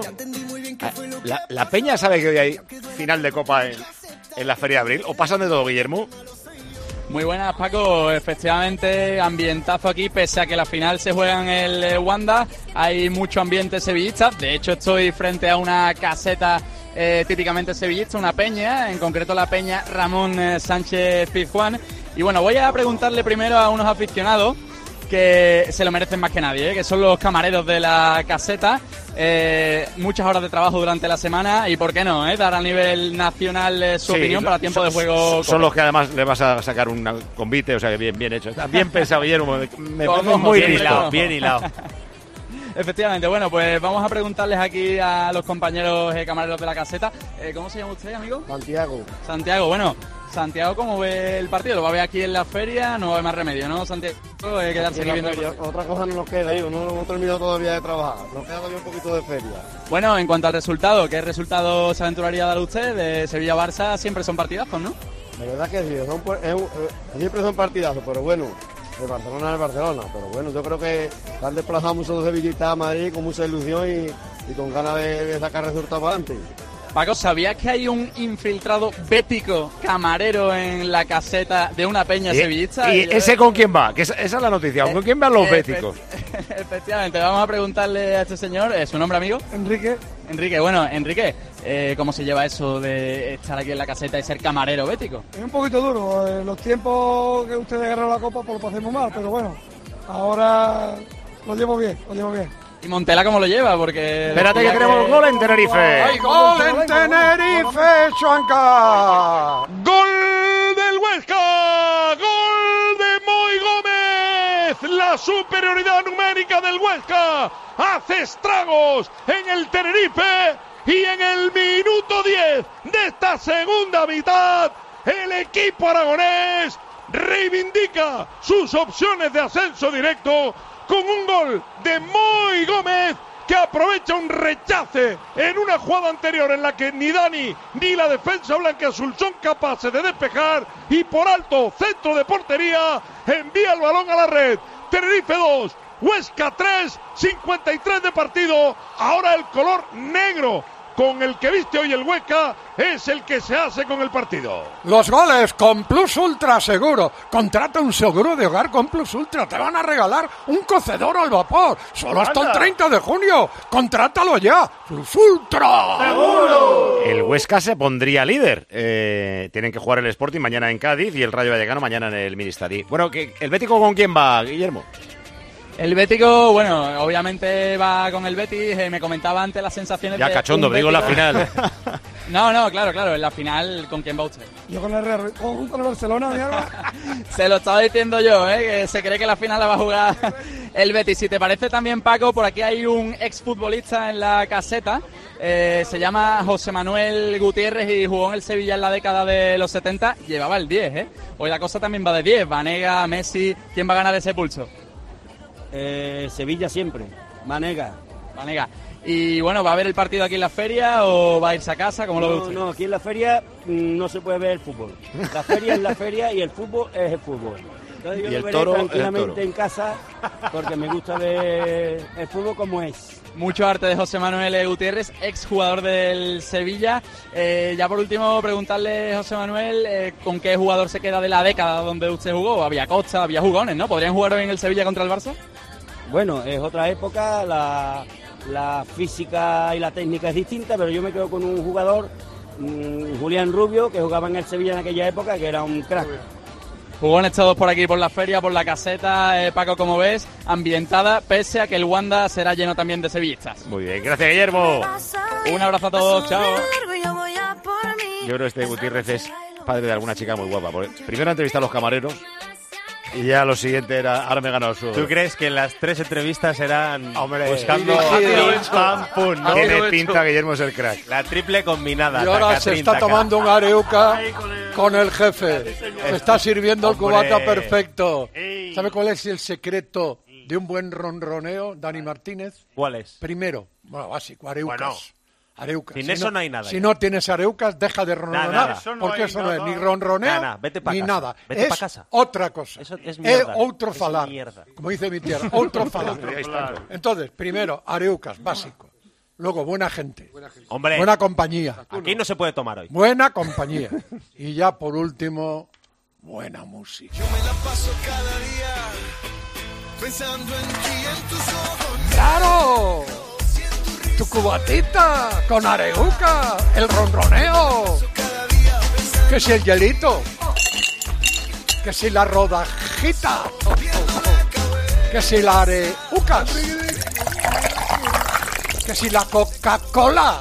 La Peña sabe que hoy hay final de Copa en la Feria de Abril. ¿O pasan de todo, Guillermo? Muy buenas, Paco. Efectivamente, ambientazo aquí, pese a que la final se juega en el Wanda. Hay mucho ambiente sevillista. De hecho, estoy frente a una caseta típicamente sevillista, una peña, en concreto la peña Ramón Sánchez Pizjuán. Y bueno, voy a preguntarle primero a unos aficionados que se lo merecen más que nadie, que son los camareros de la caseta. Muchas horas de trabajo durante la semana y, ¿por qué no?, dar a nivel nacional su opinión para tiempo de juego. Son los que además le vas a sacar un convite, o sea que bien hecho. Está bien pensado, Guillermo. Me pongo muy listo. Bien hilado. Efectivamente, bueno, pues vamos a preguntarles aquí a los compañeros camareros de la caseta. ¿Cómo se llama usted, amigo? Santiago, bueno. Santiago, ¿cómo ve el partido? ¿Lo va a ver aquí en la feria? No va a haber más remedio, ¿no, Santiago? Quedarse aquí viendo. Otra cosa no nos queda, no hemos terminado todavía de trabajar. Nos queda todavía un poquito de feria. Bueno, en cuanto al resultado, ¿qué resultado se aventuraría a dar usted? De Sevilla-Barça siempre son partidazos, ¿no? La verdad que sí, siempre son partidazos, pero bueno, el Barcelona es el Barcelona. Pero bueno, yo creo que han desplazado muchos sevillistas a Madrid con mucha ilusión y con ganas de sacar resultados para adelante. Paco, ¿sabías que hay un infiltrado bético camarero en la caseta de una peña sevillista? ¿Y ese con quién va? Que esa es la noticia. ¿Con quién van los béticos? Efectivamente, vamos a preguntarle a este señor, ¿su nombre, amigo? Enrique, bueno, Enrique, ¿cómo se lleva eso de estar aquí en la caseta y ser camarero bético? Es un poquito duro. En los tiempos que ustedes ganaron la Copa, pues lo pasemos mal, pero bueno, ahora lo llevo bien. ¿Y Montela cómo lo lleva? Porque espérate que tenemos gol en Tenerife. ¡Hay gol en Tenerife, Schwankar! ¡Gol del Huesca! ¡Gol de Moy Gómez! La superioridad numérica del Huesca hace estragos en el Tenerife y en el minuto 10 de esta segunda mitad el equipo aragonés reivindica sus opciones de ascenso directo con un gol de Moy Gómez que aprovecha un rechace en una jugada anterior en la que ni Dani ni la defensa blanquiazul son capaces de despejar, y por alto, centro de portería, envía el balón a la red. Tenerife 2, Huesca 3, 53 de partido. Ahora el color negro con el que viste hoy el Huesca es el que se hace con el partido. Los goles con Plus Ultra Seguro. Contrata un seguro de hogar con Plus Ultra. Te van a regalar un cocedor al vapor. Solo hasta el 30 de junio. Contrátalo ya. Plus Ultra. ¡Seguro! El Huesca se pondría líder. Tienen que jugar el Sporting mañana en Cádiz y el Rayo Vallecano mañana en el Ministadí. Bueno, ¿el Bético con quién va, Guillermo? El Bético, bueno, obviamente va con el Betis. Me comentaba antes las sensaciones ya de cachondo, digo la final. No, claro, en la final, ¿con quién va usted? Yo con el Real, con el Barcelona, mierda. Se lo estaba diciendo yo, que se cree que la final la va a jugar el Betis. Si te parece también, Paco, por aquí hay un exfutbolista en la caseta. Se llama José Manuel Gutiérrez y jugó en el Sevilla en la década de los 70. Llevaba el 10, Hoy la cosa también va de 10. Vanega, Messi, ¿quién va a ganar ese pulso? Sevilla siempre, Vanega. Y bueno, ¿va a ver el partido aquí en la feria o va a irse a casa? ¿Cómo lo ve usted? No, aquí en la feria no se puede ver el fútbol. La feria es la feria y el fútbol es el fútbol. Entonces yo lo veré tranquilamente en casa porque me gusta ver el fútbol como es. Mucho arte de José Manuel Gutiérrez, exjugador del Sevilla. Ya por último, preguntarle, José Manuel, ¿con qué jugador se queda de la década donde usted jugó? Había Costa, había jugones, ¿no? ¿Podrían jugar hoy en el Sevilla contra el Barça? Bueno, es otra época, la física y la técnica es distinta, pero yo me quedo con un jugador, Julián Rubio, que jugaba en el Sevilla en aquella época, que era un crack. Jugones todos por aquí, por la feria, por la caseta, Paco, como ves, ambientada, pese a que el Wanda será lleno también de sevillistas. Muy bien, gracias, Guillermo. Un abrazo a todos, chao. Yo creo que este Gutiérrez es padre de alguna chica muy guapa. Primero entrevista a los camareros y ya lo siguiente era, ahora me he ganado su... ¿Tú crees que las 3 entrevistas eran buscando pum, ¿no? Tiene pinta, Guillermo es el crack. La triple combinada. Y ahora se está tomando un areuca con el jefe. Se está sirviendo el cubata perfecto. ¿Sabe cuál es el secreto de un buen ronroneo, Dani Martínez? ¿Cuál es? Primero, básico, areucas. Bueno. Areucas. Sin eso no hay nada. Si no tienes areucas, deja de ronronear, porque eso no es ni ronroneo ni nada. Vete es pa casa. Otra cosa. Eso es mierda. Outro falar. Como dice mi tierra, outro falar. Entonces, primero, areucas, básico. Luego, buena gente. Hombre, buena compañía. Aquí no se puede tomar hoy. Buena compañía. Y ya por último, buena música. Yo me la paso cada día pensando en ti, en tus ojos. ¡Claro! Tu cubatita con areuca, el ronroneo, que si el hielito, que si la rodajita, que si la areucas, que si la Coca-Cola,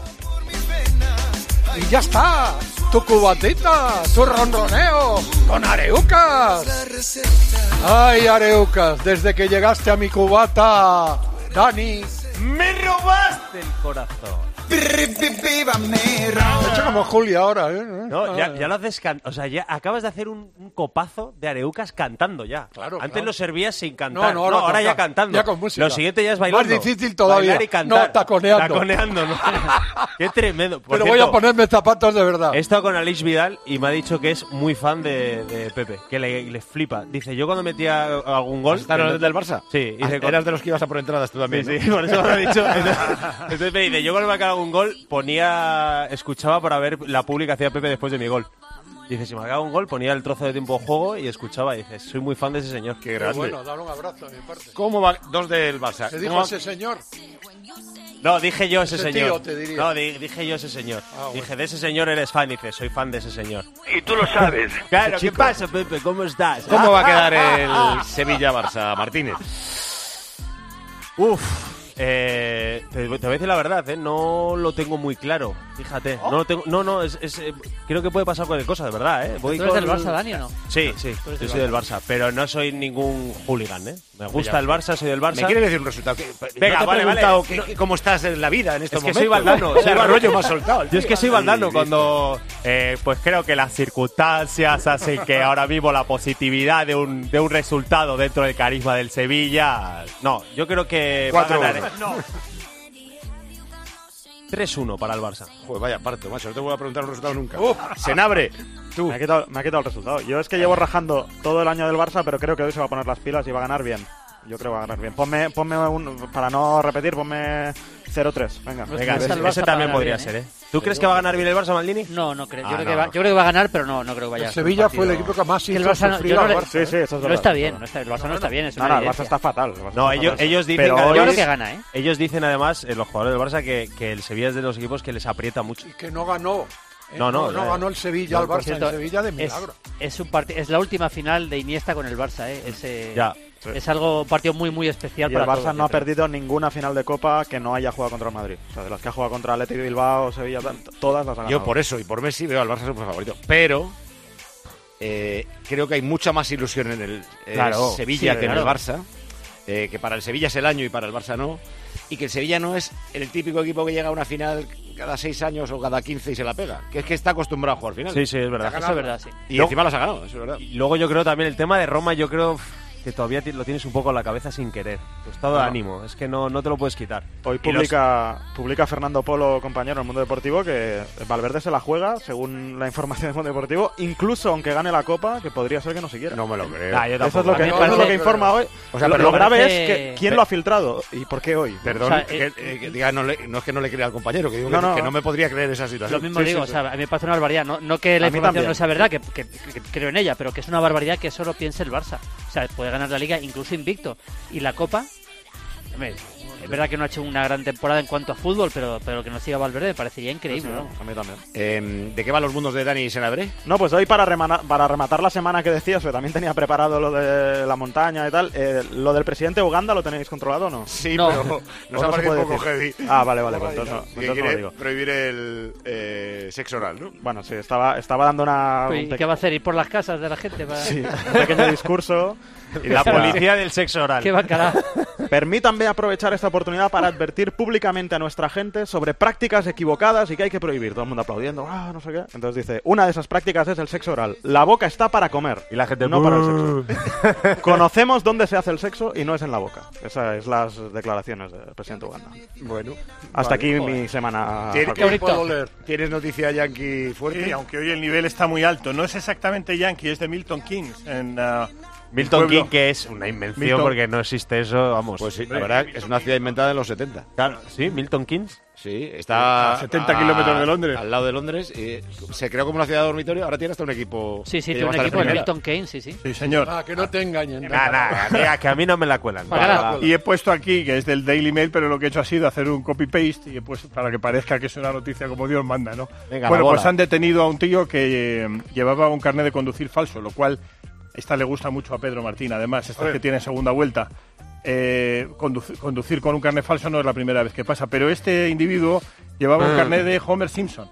y ya está, tu cubatita, tu ronroneo con areucas. Ay, areucas, desde que llegaste a mi cubata, Dani, ¡me robaste el corazón! Me he hecho como Julia ahora, ¿eh? No, ya lo haces o sea, ya acabas de hacer un copazo de areucas cantando ya. Claro, Antes claro. lo servías sin cantar. No, ahora ya cantando. Ya con música. Lo siguiente ya es bailando. Más difícil todavía. Bailar y cantar. No, taconeando. Taconeando, ¿no? Qué tremendo. Por Pero cierto, voy a ponerme zapatos de verdad. He estado con Aleix Vidal y me ha dicho que es muy fan de Pepe, que le flipa. Dice, yo cuando metía algún gol... ¿Estás del Barça? Sí. Dice, eras de los que ibas a por entradas tú también, Sí, ¿no? sí, por eso me lo ha dicho. Entonces me dice, yo cuando marcaba algún gol escuchaba para ver la publi que hacía Pepe después de mi gol. Dice, si marcaba un gol, ponía el trozo de tiempo de juego y escuchaba. Y dice, soy muy fan de ese señor. Qué grande. Bueno, dale un abrazo de mi parte. ¿Cómo va? 2 del Barça. ¿Se dijo ese señor? No, dije yo ese señor. Tío, te diría. No, dije yo ese señor. Dije, de ese señor eres fan. Dice, soy fan de ese señor. Y tú lo sabes. Claro, ¿qué pasa, Pepe? ¿Cómo estás? ¿Cómo va a quedar el Sevilla-Barça, Martínez? Te voy a decir la verdad, no lo tengo muy claro. Fíjate, no lo tengo. No, creo que puede pasar cualquier cosa, de verdad, ¿Tú eres del Barça, Dani, o no? Sí, yo soy del Barça, pero no soy ningún hooligan, Me gusta el Barça, soy del Barça. ¿Me quieres decir un resultado? Venga, no te he preguntado cómo estás en la vida en estos momentos. Soy baldano. Soy rollo más soltado. Yo es que soy baldano cuando... pues creo que las circunstancias hacen que ahora mismo la positividad de un resultado dentro del carisma del Sevilla... No, yo creo que va a ganar... 3-1 para el Barça. Joder, vaya parto, macho. No te voy a preguntar un resultado nunca. Senabre, tú. Me ha quitado el resultado. Yo es que llevo rajando todo el año del Barça, pero creo que hoy se va a poner las pilas y va a ganar bien. Yo creo que va a ganar bien. Ponme para no repetir, ponme 0-3. Venga, ese también podría ser, ¿eh? ¿Tú crees que va a ganar bien el Barça, Maldini? No creo. Yo creo que va a ganar, pero no creo que vaya a ser. Sevilla fue el equipo que más hizo sufrir al Barça. Sí, eso es verdad. No está bien. El Barça no está bien. El Barça está fatal. No, ellos dicen yo creo que gana, ¿eh? Ellos dicen además, los jugadores del Barça, que el Sevilla es de los equipos que les aprieta mucho. Y que no ganó. No ganó el Sevilla al Barça en Sevilla de milagro. Es la última final de Iniesta con el Barça, ¿eh? Ya. Sí. Es un partido muy, muy especial para el Barça no ha perdido ninguna final de Copa que no haya jugado contra el Madrid. O sea, de las que ha jugado contra Athletic Bilbao, Sevilla, todas las ha ganado. Yo por eso y por Messi veo al Barça super favorito. Pero creo que hay mucha más ilusión en el Sevilla que en el Barça. Que para el Sevilla es el año y para el Barça no. Y que el Sevilla no es el típico equipo que llega a una final cada 6 años o cada 15 y se la pega. Que es que está acostumbrado a jugar final. Sí, es verdad. Eso es verdad, sí. Y encima las ha ganado, eso es verdad. Y luego yo creo también el tema de Roma, yo creo que todavía lo tienes un poco en la cabeza sin querer. Tu estado de ánimo, es que no te lo puedes quitar. Hoy publica Fernando Polo, compañero del Mundo Deportivo, que Valverde se la juega, según la información del Mundo Deportivo, incluso aunque gane la Copa, que podría ser que no siquiera. No me lo creo. Eso es lo que informa hoy. O sea, pero lo grave es que quién lo ha filtrado y por qué hoy. Perdón, que diga, no es que no le crea al compañero, que digo que no me podría creer esa situación. Lo mismo digo, o sea, a mí me parece una barbaridad. No que la información no sea verdad, que creo en ella, pero que es una barbaridad que solo piense el Barça. O sea, puede ganar la Liga incluso invicto. Y la Copa, es verdad que no ha hecho una gran temporada en cuanto a fútbol, pero que no siga Valverde me parecería increíble. Sí, a mí también. ¿De qué van los mundos de Dani y Senabre? No, pues hoy para rematar la semana que decías, que también tenía preparado lo de la montaña y tal, lo del presidente de Uganda, ¿lo tenéis controlado o no? Sí, pero nos ha parecido un poco heavy. Vale, pues entonces no lo digo. Prohibir el sexo oral, ¿no? Bueno, sí, estaba dando una... ¿Y qué va a hacer? ¿Ir por las casas de la gente? Sí, un pequeño discurso... Y la policía del sexo oral. ¡Qué bacalá! Permítanme aprovechar esta oportunidad para advertir públicamente a nuestra gente sobre prácticas equivocadas y que hay que prohibir. Todo el mundo aplaudiendo, no sé qué. Entonces dice, una de esas prácticas es el sexo oral. La boca está para comer. Y la gente no para el sexo. Conocemos dónde se hace el sexo y no es en la boca. Esas es las declaraciones del presidente Uganda. Bueno. Hasta aquí mi semana. ¿Tienes noticia yankee fuerte? Sí, aunque hoy el nivel está muy alto. No es exactamente yankee, es de Milton Keynes en... Milton Keynes, que es una invención porque no existe eso, vamos. Pues sí, la verdad es una ciudad inventada en los 70. Claro, sí, Milton Keynes. Sí, está a 70 kilómetros de Londres. Al lado de Londres. Y se creó como una ciudad de dormitorio. Ahora tiene hasta un equipo. Sí, tiene un equipo de Milton Keynes, sí. Sí, señor. Que no te engañen. Que a mí no me la cuelan. Y he puesto aquí, que es del Daily Mail, pero lo que he hecho ha sido hacer un copy-paste y he puesto para que parezca que es una noticia como Dios manda, ¿no? Venga, bueno, pues han detenido a un tío que llevaba un carnet de conducir falso, lo cual... Esta le gusta mucho a Pedro Martín, además, esta que tiene segunda vuelta. Conducir con un carnet falso no es la primera vez que pasa, pero este individuo llevaba un carnet de Homer Simpson.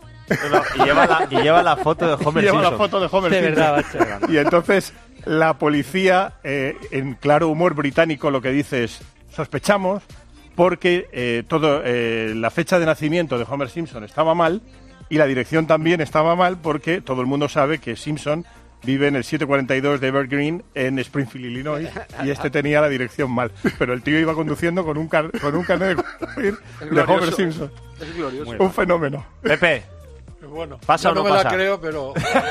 Y lleva la foto de Homer Simpson. Lleva la foto de Homer Simpson. Verdad, y entonces la policía, en claro humor británico, lo que dice es, sospechamos porque la fecha de nacimiento de Homer Simpson estaba mal y la dirección también estaba mal porque todo el mundo sabe que Simpson vive en el 742 de Evergreen en Springfield, Illinois, y este tenía la dirección mal. Pero el tío iba conduciendo con un carnet de conducir de Homer Simpson. Es glorioso. Un fenómeno. Pepe, bueno, ¿pasa o no pasa? Me la creo, pero...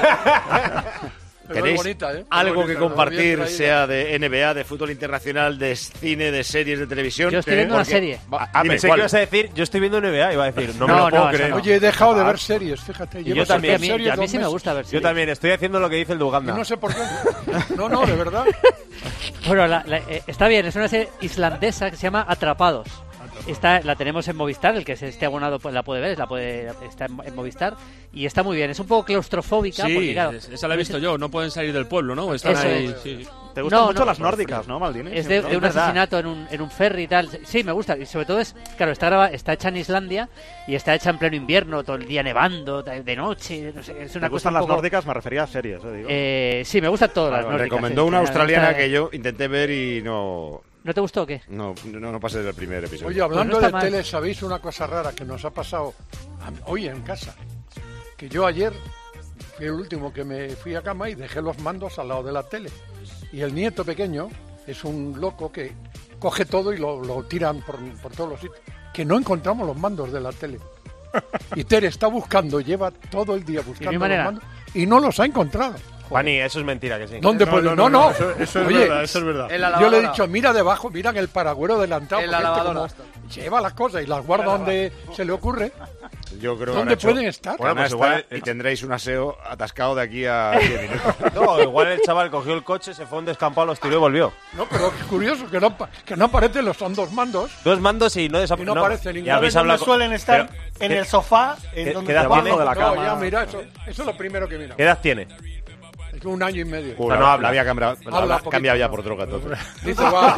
¿Tenéis bonita, algo bonita, que compartir, sea de NBA, de fútbol internacional, de cine, de series de televisión? Yo estoy viendo una serie. Pensé que ibas a decir, yo estoy viendo NBA, iba a decir, no me lo puedo creer. Oye, he dejado de ver series, fíjate. Yo también, a mí sí me gusta ver series. Yo también, estoy haciendo lo que dice el de Uganda. Y no sé por qué. No, de verdad. Bueno, está bien, es una serie islandesa que se llama Atrapados. La tenemos en Movistar, el que esté abonado la puede ver, está en Movistar y está muy bien. Es un poco claustrofóbica. Sí, porque, claro, esa la he visto yo, no pueden salir del pueblo, ¿no? Están ahí, sí. Te gustan mucho las nórdicas, ¿no, Maldini? Es de un asesinato en un ferry y tal. Sí, me gusta. Y sobre todo está hecha en Islandia y está hecha en pleno invierno, todo el día nevando, de noche. No sé, es una ¿Te gustan las nórdicas? Me refería a series, digo. Sí, me gustan todas las nórdicas. Recomendó una australiana que yo intenté ver y no... ¿No te gustó o qué? No pasé del primer episodio. Oye, hablando de tele, ¿sabéis una cosa rara que nos ha pasado hoy en casa? Que yo ayer fui el último que me fui a cama y dejé los mandos al lado de la tele. Y el nieto pequeño es un loco que coge todo y lo tiran por todos los sitios. Que no encontramos los mandos de la tele. Y Tere está buscando, lleva todo el día buscando los manera. mandos y no los ha encontrado. Pani, eso es mentira, que sí. ¿Dónde puede? No. Eso es Oye, verdad, eso es verdad. En la yo le he lavadora. dicho, mira debajo, mira en el paragüero delantado. En la porque lavadora. lleva las cosas y las guarda donde se le ocurre. Yo creo que ¿Dónde han hecho pueden estar? Bueno, pues Canasta, igual y tendréis un aseo atascado de aquí a 10 minutos. No, igual el chaval cogió el coche, se fue a un descampado, los tiró y volvió. No, pero es curioso que no aparecen los son dos mandos. 2 mandos y no Y no aparece ninguno. Ya habéis ¿Dónde hablado suelen estar? En el sofá, en donde edad debajo tiene? de la cama. No, ya mira, eso es lo primero que mira. ¿Qué edad tiene? Es 1 año y medio. Uy, no habla. la había cambiado, Habla cambiado ya por droga entonces. Dice, va.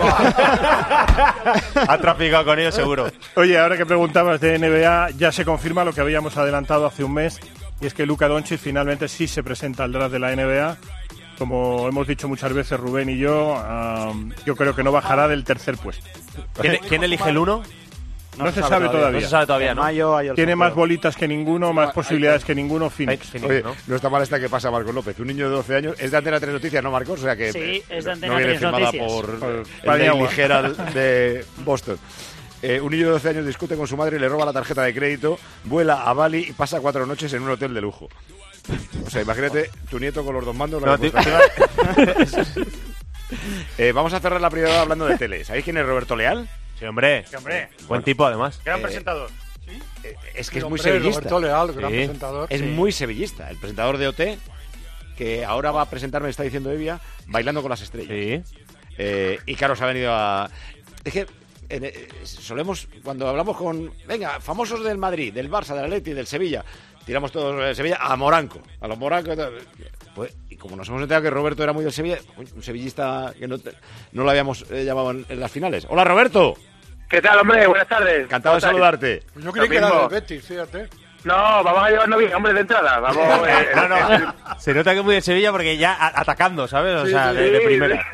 Ha traficado con ellos seguro. Oye, ahora que preguntabas de NBA, ya se confirma lo que habíamos adelantado hace un mes, y es que Luka Doncic finalmente sí se presenta al draft de la NBA. Como hemos dicho muchas veces Rubén y yo creo que no bajará del tercer puesto. ¿Quién elige el 1? No se sabe todavía. No se sabe todavía, En ¿no? mayo hay el Tiene sorteo. más bolitas que ninguno, más posibilidades que ninguno, Phoenix. Oye, no está mal esta que pasa Marcos López. Un niño de 12 años. Es de Antena 3 Noticias, ¿no, Marcos? O sea que Sí, es de Antena no viene 3 firmada Noticias. por el Paniagua. Daily Herald de Boston. Un niño de 12 años discute con su madre y le roba la tarjeta de crédito, vuela a Bali y pasa 4 noches en un hotel de lujo. O sea, imagínate tu nieto con los 2 mandos. No, Vamos a cerrar la primera hora hablando de tele. ¿Sabéis quién es Roberto Leal? Sí, hombre. Buen tipo, además. Gran presentador. Es que es Sí, muy hombre, sevillista. Roberto Leal, gran Sí. presentador. Es Sí. muy sevillista. El presentador de OT, que ahora va a presentar, me está diciendo Evia, Bailando con las Estrellas. Sí. Y claro, se ha venido a... Es que solemos, cuando hablamos con, venga, famosos del Madrid, del Barça, del Atleti, del Sevilla, tiramos todos de Sevilla a Moranco, a los Morancos y tal. Pues, y como nos hemos enterado que Roberto era muy del Sevilla, un sevillista que no lo habíamos llamado en las finales. ¡Hola, Roberto! ¿Qué tal, hombre? Buenas tardes. Encantado de saludarte. Pues yo creí que era del Betis, fíjate. No, vamos a llevarnos bien, hombre, de entrada. Vamos, Se nota que es muy de Sevilla porque ya atacando, ¿sabes? O sea, sí, de primera.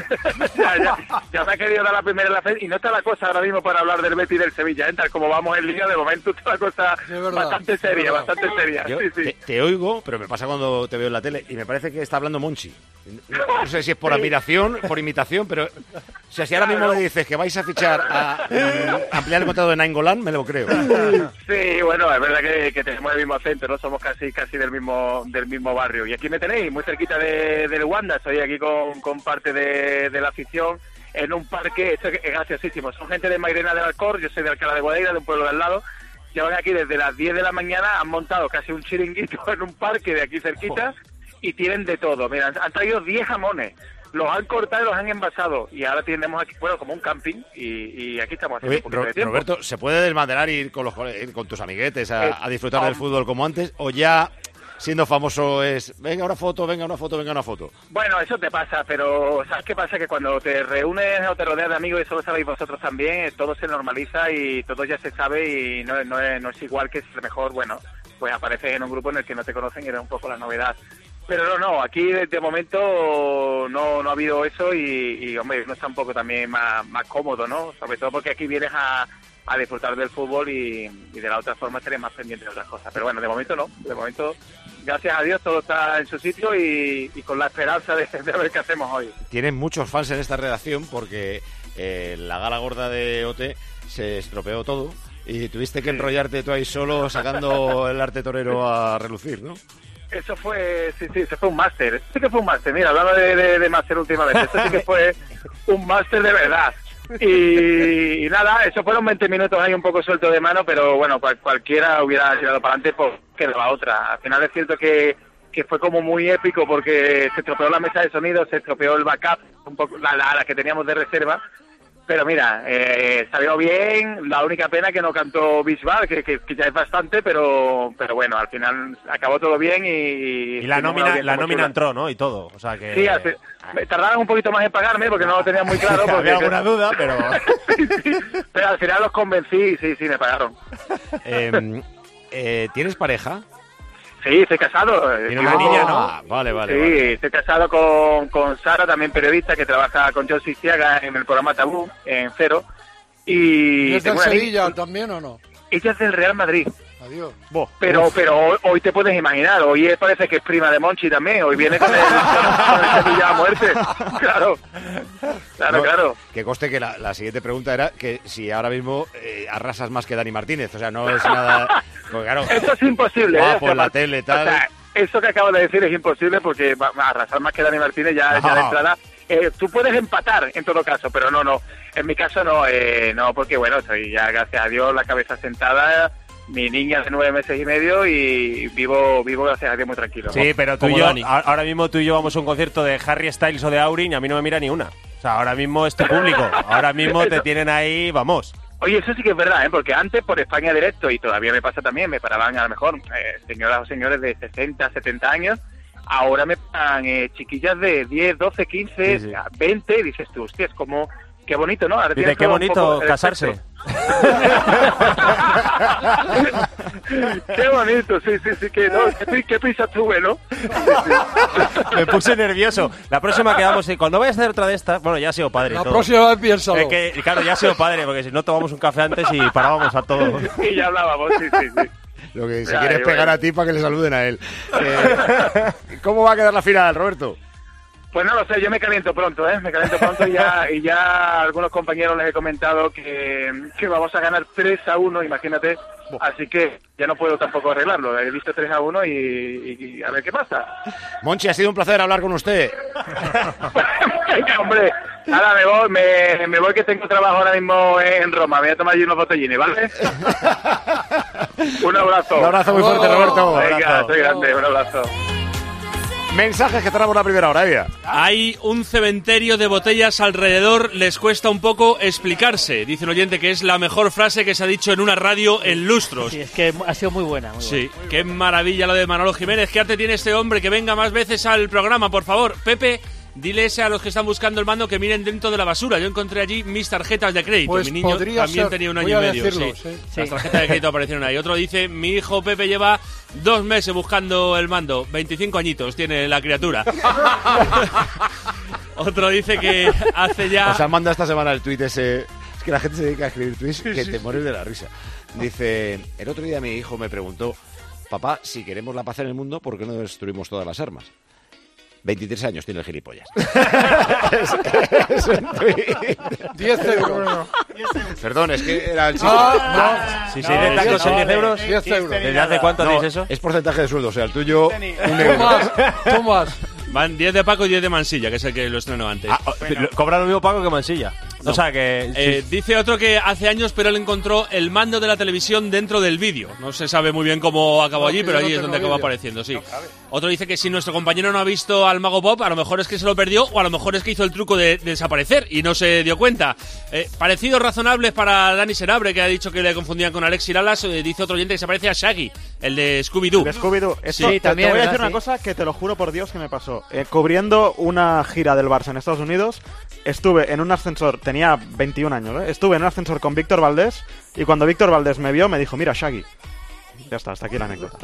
ya me ha querido dar la primera en la fe y no está la cosa ahora mismo para hablar del Betis y del Sevilla. Tal como vamos en línea, de momento está la cosa bastante seria, bastante seria. Yo Sí, sí. te oigo, pero me pasa cuando te veo en la tele y me parece que está hablando Monchi. No sé si es por admiración, por imitación, pero o sea, si ahora mismo le dices que vais a fichar a ampliar el contrato de Nainggolan, me lo creo. Sí, bueno, es verdad que tenemos el mismo acento, ¿no? Somos casi del mismo barrio. Y aquí me tenéis, muy cerquita del Wanda. Estoy aquí con parte de la afición en un parque. Esto es graciosísimo. Son gente de Mairena del Alcor, yo soy de Alcalá de Guadaira, de un pueblo de al lado. Llevan aquí desde las 10 de la mañana, han montado casi un chiringuito en un parque de aquí cerquita y tienen de todo. Mira, han traído 10 jamones. Los han cortado y los han envasado. Y ahora tenemos aquí, bueno, como un camping. Y aquí estamos haciendo un poquito de tiempo. Roberto, ¿se puede desmantelar y ir con tus amiguetes a disfrutar del fútbol como antes? ¿O ya, siendo famoso, es venga una foto, venga una foto, venga una foto? Bueno, eso te pasa, pero ¿sabes qué pasa? Que cuando te reúnes o te rodeas de amigos, y eso lo sabéis vosotros también, todo se normaliza y todo ya se sabe y no es igual que si a lo mejor, bueno, pues apareces en un grupo en el que no te conocen y era un poco la novedad. Pero no, aquí de momento no ha habido eso y hombre, uno está un poco también más cómodo, ¿no? Sobre todo porque aquí vienes a disfrutar del fútbol y de la otra forma estarías más pendiente de otras cosas. Pero bueno, de momento no. De momento, gracias a Dios, todo está en su sitio y con la esperanza de ver qué hacemos hoy. Tienes muchos fans en esta redacción porque la gala gorda de OT se estropeó todo y tuviste que enrollarte tú ahí solo sacando el arte torero a relucir, ¿no? Eso fue, sí, eso fue un máster. Eso sí que fue un máster. Mira, hablando de máster últimamente, esto sí que fue un máster de verdad. Y nada, eso fueron 20 minutos ahí un poco suelto de mano, pero bueno, cualquiera hubiera tirado para adelante que la otra. Al final es cierto que fue como muy épico porque se estropeó la mesa de sonido, se estropeó el backup, un poco la que teníamos de reserva. Pero mira, salió bien. La única pena que no cantó Bisbal, que ya es bastante, pero bueno, al final acabó todo bien y la nómina entró, ¿no? Y todo, o sea que... Sí, me tardaron un poquito más en pagarme porque no lo tenían muy claro. Porque había alguna duda, pero... sí, pero al final los convencí y sí, me pagaron. ¿Tienes pareja? Sí, estoy casado. ¿Tiene una niña, no? Vale. Sí, estoy casado con Sara, también periodista, que trabaja con Josie Ciaga en el programa Tabú, en Cero. ¿Y es del Sevilla también o no? Ella es del Real Madrid. Adiós. Pero hoy te puedes imaginar, hoy parece que es prima de Monchi también, hoy viene con el Sevilla a muerte. Claro. Que conste que la siguiente pregunta era que si ahora mismo arrasas más que Dani Martínez, o sea, no es nada Pues claro. Eso es imposible. Por la tele, tal. O sea, eso que acabo de decir es imposible porque va a arrasar más que Dani Martínez ya de entrada. Tú puedes empatar en todo caso, pero no. En mi caso no, porque bueno, estoy ya, gracias a Dios, la cabeza sentada, mi niña de 9 meses y medio y vivo gracias a Dios muy tranquilo. Sí, pero tú y yo, ahora mismo tú y yo vamos a un concierto de Harry Styles o de Aurin y a mí no me mira ni una. O sea, ahora mismo es tu público, ahora mismo te tienen ahí, vamos. Oye, eso sí que es verdad, porque antes por España Directo, y todavía me pasa también, me paraban a lo mejor señoras o señores de 60, 70 años, ahora me paran chiquillas de 10, 12, 15, 20, y dices tú, hostia, es como, qué bonito, ¿no? Ahora dice, qué bonito casarse. Qué bonito, sí, qué prisa tuve, ¿no? Me puse nervioso. La próxima quedamos, cuando vayas a hacer otra de estas, bueno, ya ha sido padre. La próxima vez piénsalo. Claro, ya ha sido padre, porque si no tomamos un café antes y parábamos a todo. Y ya hablábamos, sí. Lo que se quiere es pegar a ti para que le saluden a él. ¿Cómo va a quedar la final, Roberto? Pues no lo sé, yo me caliento pronto, y ya algunos compañeros les he comentado que vamos a ganar 3-1, imagínate, así que ya no puedo tampoco arreglarlo, he visto 3-1 y a ver qué pasa. Monchi, ha sido un placer hablar con usted. Venga, hombre, ahora me voy que tengo trabajo ahora mismo en Roma, me voy a tomar allí unos botellines, ¿vale? Un abrazo. Un abrazo muy fuerte, Roberto. Venga, soy grande, un abrazo. Mensajes que tenemos la primera hora, Evia. Hay un cementerio de botellas alrededor, les cuesta un poco explicarse. Dice un oyente que es la mejor frase que se ha dicho en una radio en lustros. Sí, es que ha sido muy buena. Sí, qué maravilla lo de Manolo Jiménez. ¿Qué arte tiene este hombre? Que venga más veces al programa, por favor. Pepe, diles a los que están buscando el mando que miren dentro de la basura. Yo encontré allí mis tarjetas de crédito. Pues mi niño también tenía un año y medio. Decirlo, sí. Las tarjetas de crédito aparecieron ahí. Otro dice, mi hijo Pepe lleva 2 meses buscando el mando. 25 añitos tiene la criatura. Otro dice que hace ya... O sea, manda esta semana el tuit ese... Es que la gente se dedica a escribir tuits que te mueres de la risa. Dice, el otro día mi hijo me preguntó, papá, si queremos la paz en el mundo, ¿por qué no destruimos todas las armas? 23 años tiene el gilipollas. Es un tuit. 10 euros. Perdón, es que era el chiste. Si se dice tacos en 10 euros, 10 euros. ¿Desde hace cuánto hacéis eso? Es porcentaje de sueldo, o sea, el tuyo, 1 euro. Tomás. Van 10 de Paco y 10 de Mansilla, que es el que lo estrenó antes. Cobra lo mismo Paco que Mansilla. No. O sea que... dice otro que hace años, pero él encontró el mando de la televisión dentro del vídeo. No se sabe muy bien cómo acabó allí, pero allí es donde acaba apareciendo, sí. Otro dice que si nuestro compañero no ha visto al Mago Pop, a lo mejor es que se lo perdió, o a lo mejor es que hizo el truco de desaparecer y no se dio cuenta. Parecidos razonables para Dani Senabre, que ha dicho que le confundían con Alexis Lalas. Dice otro oyente que se parece a Shaggy, el de Scooby-Doo. De Scooby-Doo. Sí, también. Te voy a decir una cosa que te lo juro por Dios que me pasó. Cubriendo una gira del Barça en Estados Unidos, estuve en un ascensor, tenía 21 años, estuve en un ascensor con Víctor Valdés y cuando Víctor Valdés me vio me dijo, mira, Shaggy. Ya está, hasta aquí la anécdota.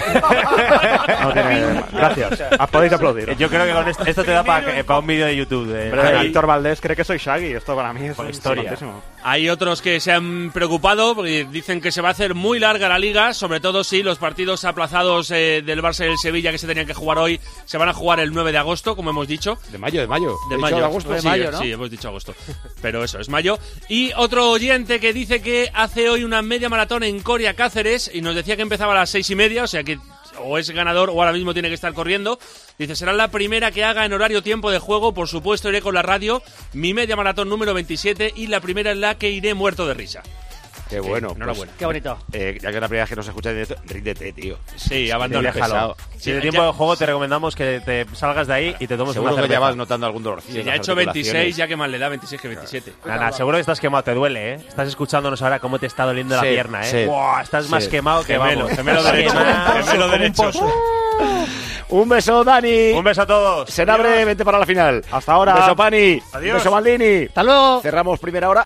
No tiene... Gracias. Podéis aplaudir. Yo creo que con esto te da para un vídeo de YouTube. Víctor Valdés cree que soy Shaggy. Esto para mí es una historia. Hay otros que se han preocupado porque dicen que se va a hacer muy larga la liga, sobre todo si los partidos aplazados del Barça y el Sevilla que se tenían que jugar hoy se van a jugar el 9 de agosto, como hemos dicho. De mayo. De mayo. De agosto. De mayo, ¿no? Sí, hemos dicho agosto. Pero eso, es mayo. Y otro oyente que dice que hace hoy una media maratón en Coria Cáceres y nos decía que empezaba a las 6:30, o sea que o es ganador o ahora mismo tiene que estar corriendo. Dice, será la primera que haga en horario tiempo de juego. Por supuesto, iré con la radio. Mi media maratón número 27 y la primera en la que iré muerto de risa. Qué bueno. Enhorabuena. Qué bonito. Ya que es la primera vez que nos escuchas en directo, ríndete, tío. Sí, abandona. Déjalo. Si de tiempo de juego te recomendamos que te salgas de ahí y te tomes una cerveza. Seguro que ya vas notando algún dolorcillo. Si ya ha hecho 26, ya que más le da 26 que 27. Nada, seguro que estás quemado, te duele, ¿eh? Estás escuchándonos ahora cómo te está doliendo la pierna, ¿eh? Sí. Wow, estás más quemado que vamos. Gemelo derecho. Gemelo derecho. Un beso, Dani. Un beso a todos. Senabre, vente para la final. Hasta ahora. Un beso, Pani. Adiós. Un beso, Maldini. Hasta luego. Cerramos primera hora.